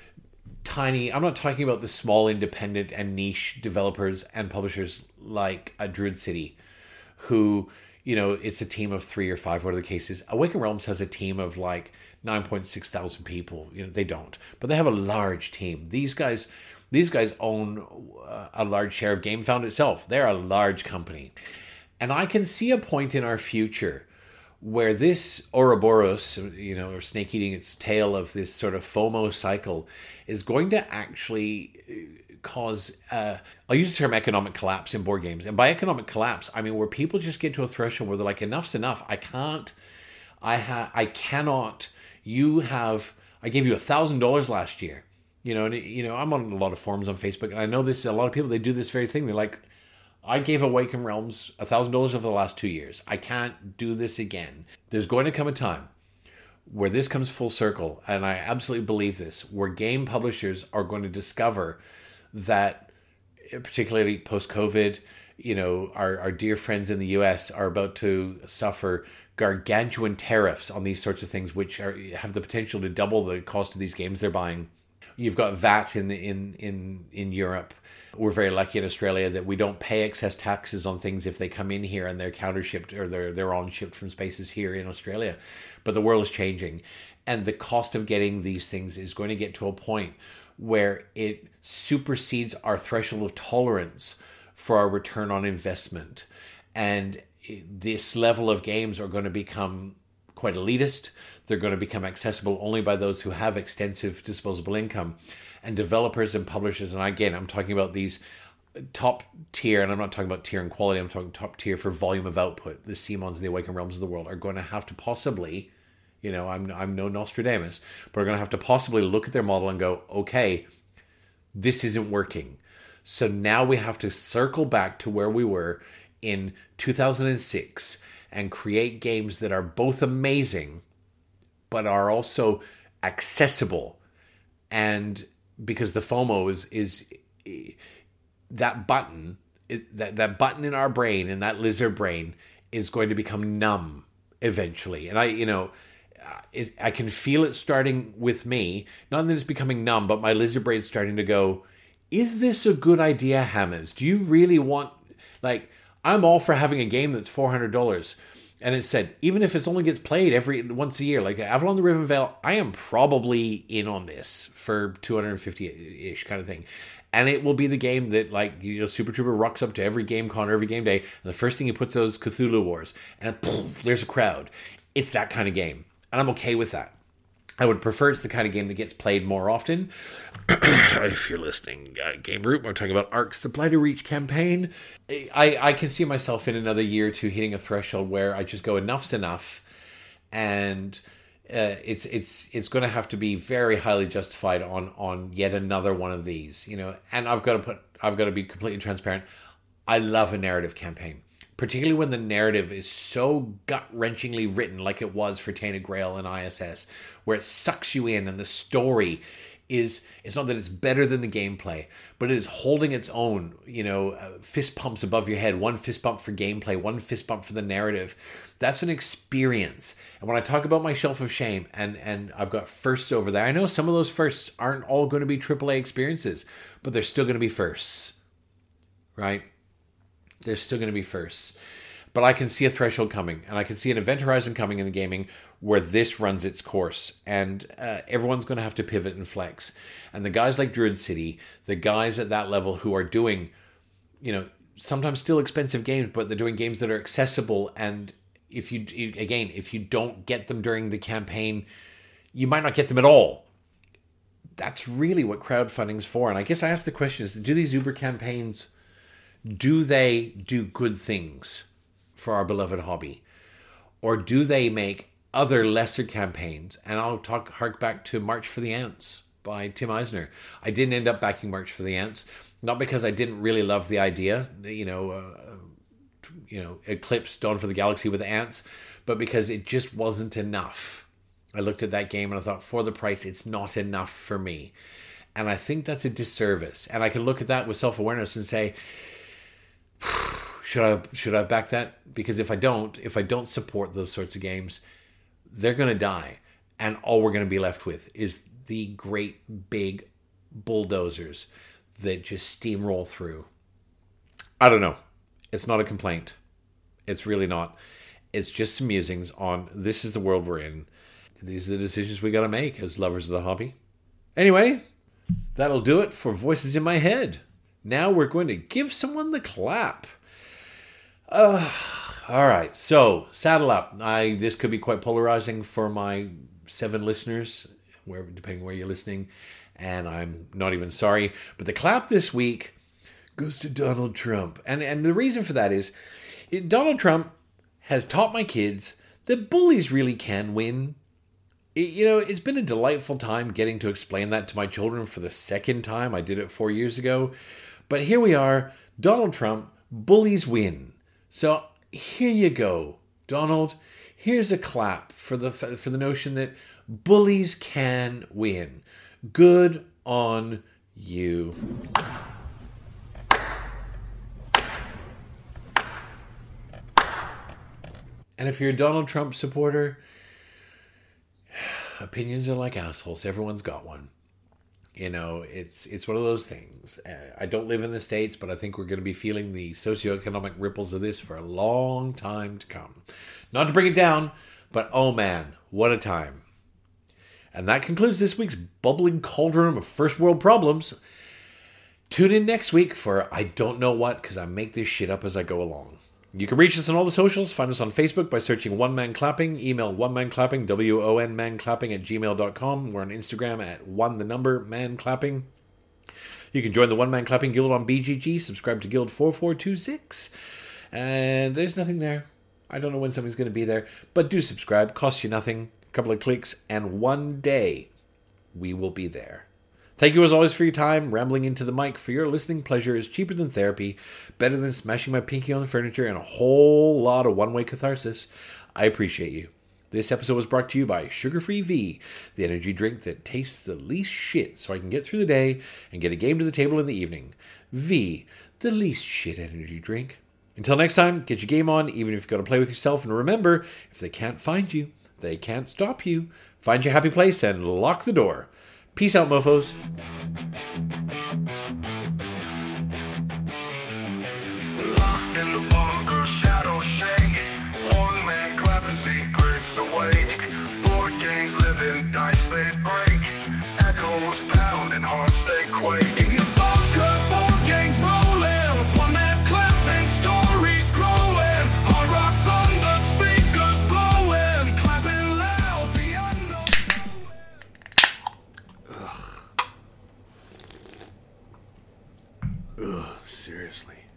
tiny, I'm not talking about the small independent and niche developers and publishers like a Druid City, who, you know, it's a team of three or five, whatever the case is. Awaken Realms has a team of like nine point six thousand people. You know, they don't, but they have a large team. These guys, these guys own a large share of GameFound itself. They're a large company. And I can see a point in our future where this Ouroboros, you know, or snake eating its tail of this sort of FOMO cycle is going to actually cause, uh, I'll use the term economic collapse in board games. And by economic collapse, I mean where people just get to a threshold where they're like, enough's enough. I can't, I ha- I cannot, you have, I gave you a thousand dollars last year. You know, and you know, I'm on a lot of forums on Facebook, and I know this, a lot of people, they do this very thing. They're like, I gave Awaken Realms one thousand dollars over the last two years. I can't do this again. There's going to come a time where this comes full circle, and I absolutely believe this, where game publishers are going to discover that, particularly post-COVID, you know, our, our dear friends in the U S are about to suffer gargantuan tariffs on these sorts of things, which are, have the potential to double the cost of these games they're buying. You've got V A T in the, in in in Europe. We're very lucky in Australia that we don't pay excess taxes on things if they come in here and they're counter-shipped or they're they're on shipped from spaces here in Australia. But the world is changing, and the cost of getting these things is going to get to a point where it supersedes our threshold of tolerance for our return on investment, and this level of games are going to become quite elitist. They're going to become accessible only by those who have extensive disposable income. And developers and publishers, and again, I'm talking about these top tier, and I'm not talking about tier and quality, I'm talking top tier for volume of output. The Simons and the Awaken Realms of the world are going to have to possibly, you know, I'm I'm no Nostradamus, but are going to have to possibly look at their model and go, okay, this isn't working. So now we have to circle back to where we were in two thousand six and create games that are both amazing, but are also accessible. And because the FOMO is, is that button, is that, that button in our brain, and that lizard brain is going to become numb eventually. And I, you know, it, I can feel it starting with me. Not that it's becoming numb, but my lizard brain's starting to go, is this a good idea, Hammers? Do you really want, like, I'm all for having a game that's four hundred dollars. And it said, even if it only gets played every once a year, like Avalon the Riven Vale, I am probably in on this for two hundred fifty-ish kind of thing. And it will be the game that, like, you know, Super Trooper rocks up to every game con or every game day, and the first thing he puts those Cthulhu Wars, and boom, there's a crowd. It's that kind of game. And I'm okay with that. I would prefer it's the kind of game that gets played more often. If you're listening, uh, Game Root, we're talking about Arcs, the Blighted Reach campaign. I, I can see myself in another year or two hitting a threshold where I just go, enough's enough. And, uh, it's it's it's going to have to be very highly justified on on yet another one of these, you know. And I've got to put I've got to be completely transparent. I love a narrative campaign, particularly when the narrative is so gut-wrenchingly written, like it was for Tainted Grail and I S S, where it sucks you in, and the story is, it's not that it's better than the gameplay, but it is holding its own, you know, uh, fist pumps above your head, one fist bump for gameplay, one fist bump for the narrative. That's an experience. And when I talk about my shelf of shame, and, and I've got firsts over there, I know some of those firsts aren't all going to be triple A experiences, but they're still going to be firsts, right? They're still going to be firsts. But I can see a threshold coming, and I can see an event horizon coming in the gaming where this runs its course, and uh, everyone's going to have to pivot and flex. And the guys like Druid City, the guys at that level who are doing, you know, sometimes still expensive games, but they're doing games that are accessible. And if you, again, if you don't get them during the campaign, you might not get them at all. That's really what crowdfunding's for. And I guess I ask the question is, do these Uber campaigns, do they do good things for our beloved hobby? Or do they make other lesser campaigns? And I'll talk hark back to March for the Ants by Tim Eisner. I didn't end up backing March for the Ants, not because I didn't really love the idea, you know, uh, you know, Eclipse, Dawn for the Galaxy with ants, but because it just wasn't enough. I looked at that game and I thought, for the price, it's not enough for me. And I think that's a disservice. And I can look at that with self-awareness and say, Should I should I back that? Because if I don't, if I don't support those sorts of games, they're going to die. And all we're going to be left with is the great big bulldozers that just steamroll through. I don't know. It's not a complaint. It's really not. It's just some musings on this is the world we're in. These are the decisions we got to make as lovers of the hobby. Anyway, that'll do it for Voices in My Head. Now we're going to give someone the clap. Uh, all right, so saddle up. I this could be quite polarizing for my seven listeners, where depending where you're listening, and I'm not even sorry. But the clap this week goes to Donald Trump, and and the reason for that is it, Donald Trump has taught my kids that bullies really can win. It, you know, it's been a delightful time getting to explain that to my children for the second time. I did it four years ago, but here we are. Donald Trump, bullies win. So here you go, Donald. Here's a clap for the for the notion that bullies can win. Good on you. And if you're a Donald Trump supporter, opinions are like assholes. Everyone's got one. You know, it's it's one of those things. Uh, I don't live in the States, but I think we're going to be feeling the socioeconomic ripples of this for a long time to come. Not to bring it down, but oh man, what a time. And that concludes this week's bubbling cauldron of first world problems. Tune in next week for I don't know what, because I make this shit up as I go along. You can reach us on all the socials. Find us on Facebook by searching One Man Clapping. Email One Man Clapping, W O N Man Clapping at gmail dot com. We're on Instagram at One the Number Man Clapping. You can join the One Man Clapping Guild on B G G. Subscribe to Guild four four two six. And there's nothing there. I don't know when something's going to be there. But do subscribe. Costs you nothing. A couple of clicks. And one day, we will be there. Thank you as always for your time. Rambling into the mic for your listening pleasure is cheaper than therapy, better than smashing my pinky on the furniture, and a whole lot of one-way catharsis. I appreciate you. This episode was brought to you by Sugar Free V, the energy drink that tastes the least shit so I can get through the day and get a game to the table in the evening. V, the least shit energy drink. Until next time, get your game on, even if you've got to play with yourself, and remember, if they can't find you, they can't stop you. Find your happy place and lock the door. Peace out, mofos. Locked in the bunker, shadow shake. One man clapping secrets awake. Board games living, dice they break. Echoes pounding, hearts they quake. In the bunker, board games rolling. One man clapping, stories growing. Hard rock thunder, speakers blowing. Clapping loud, the unknown. Ugh, seriously.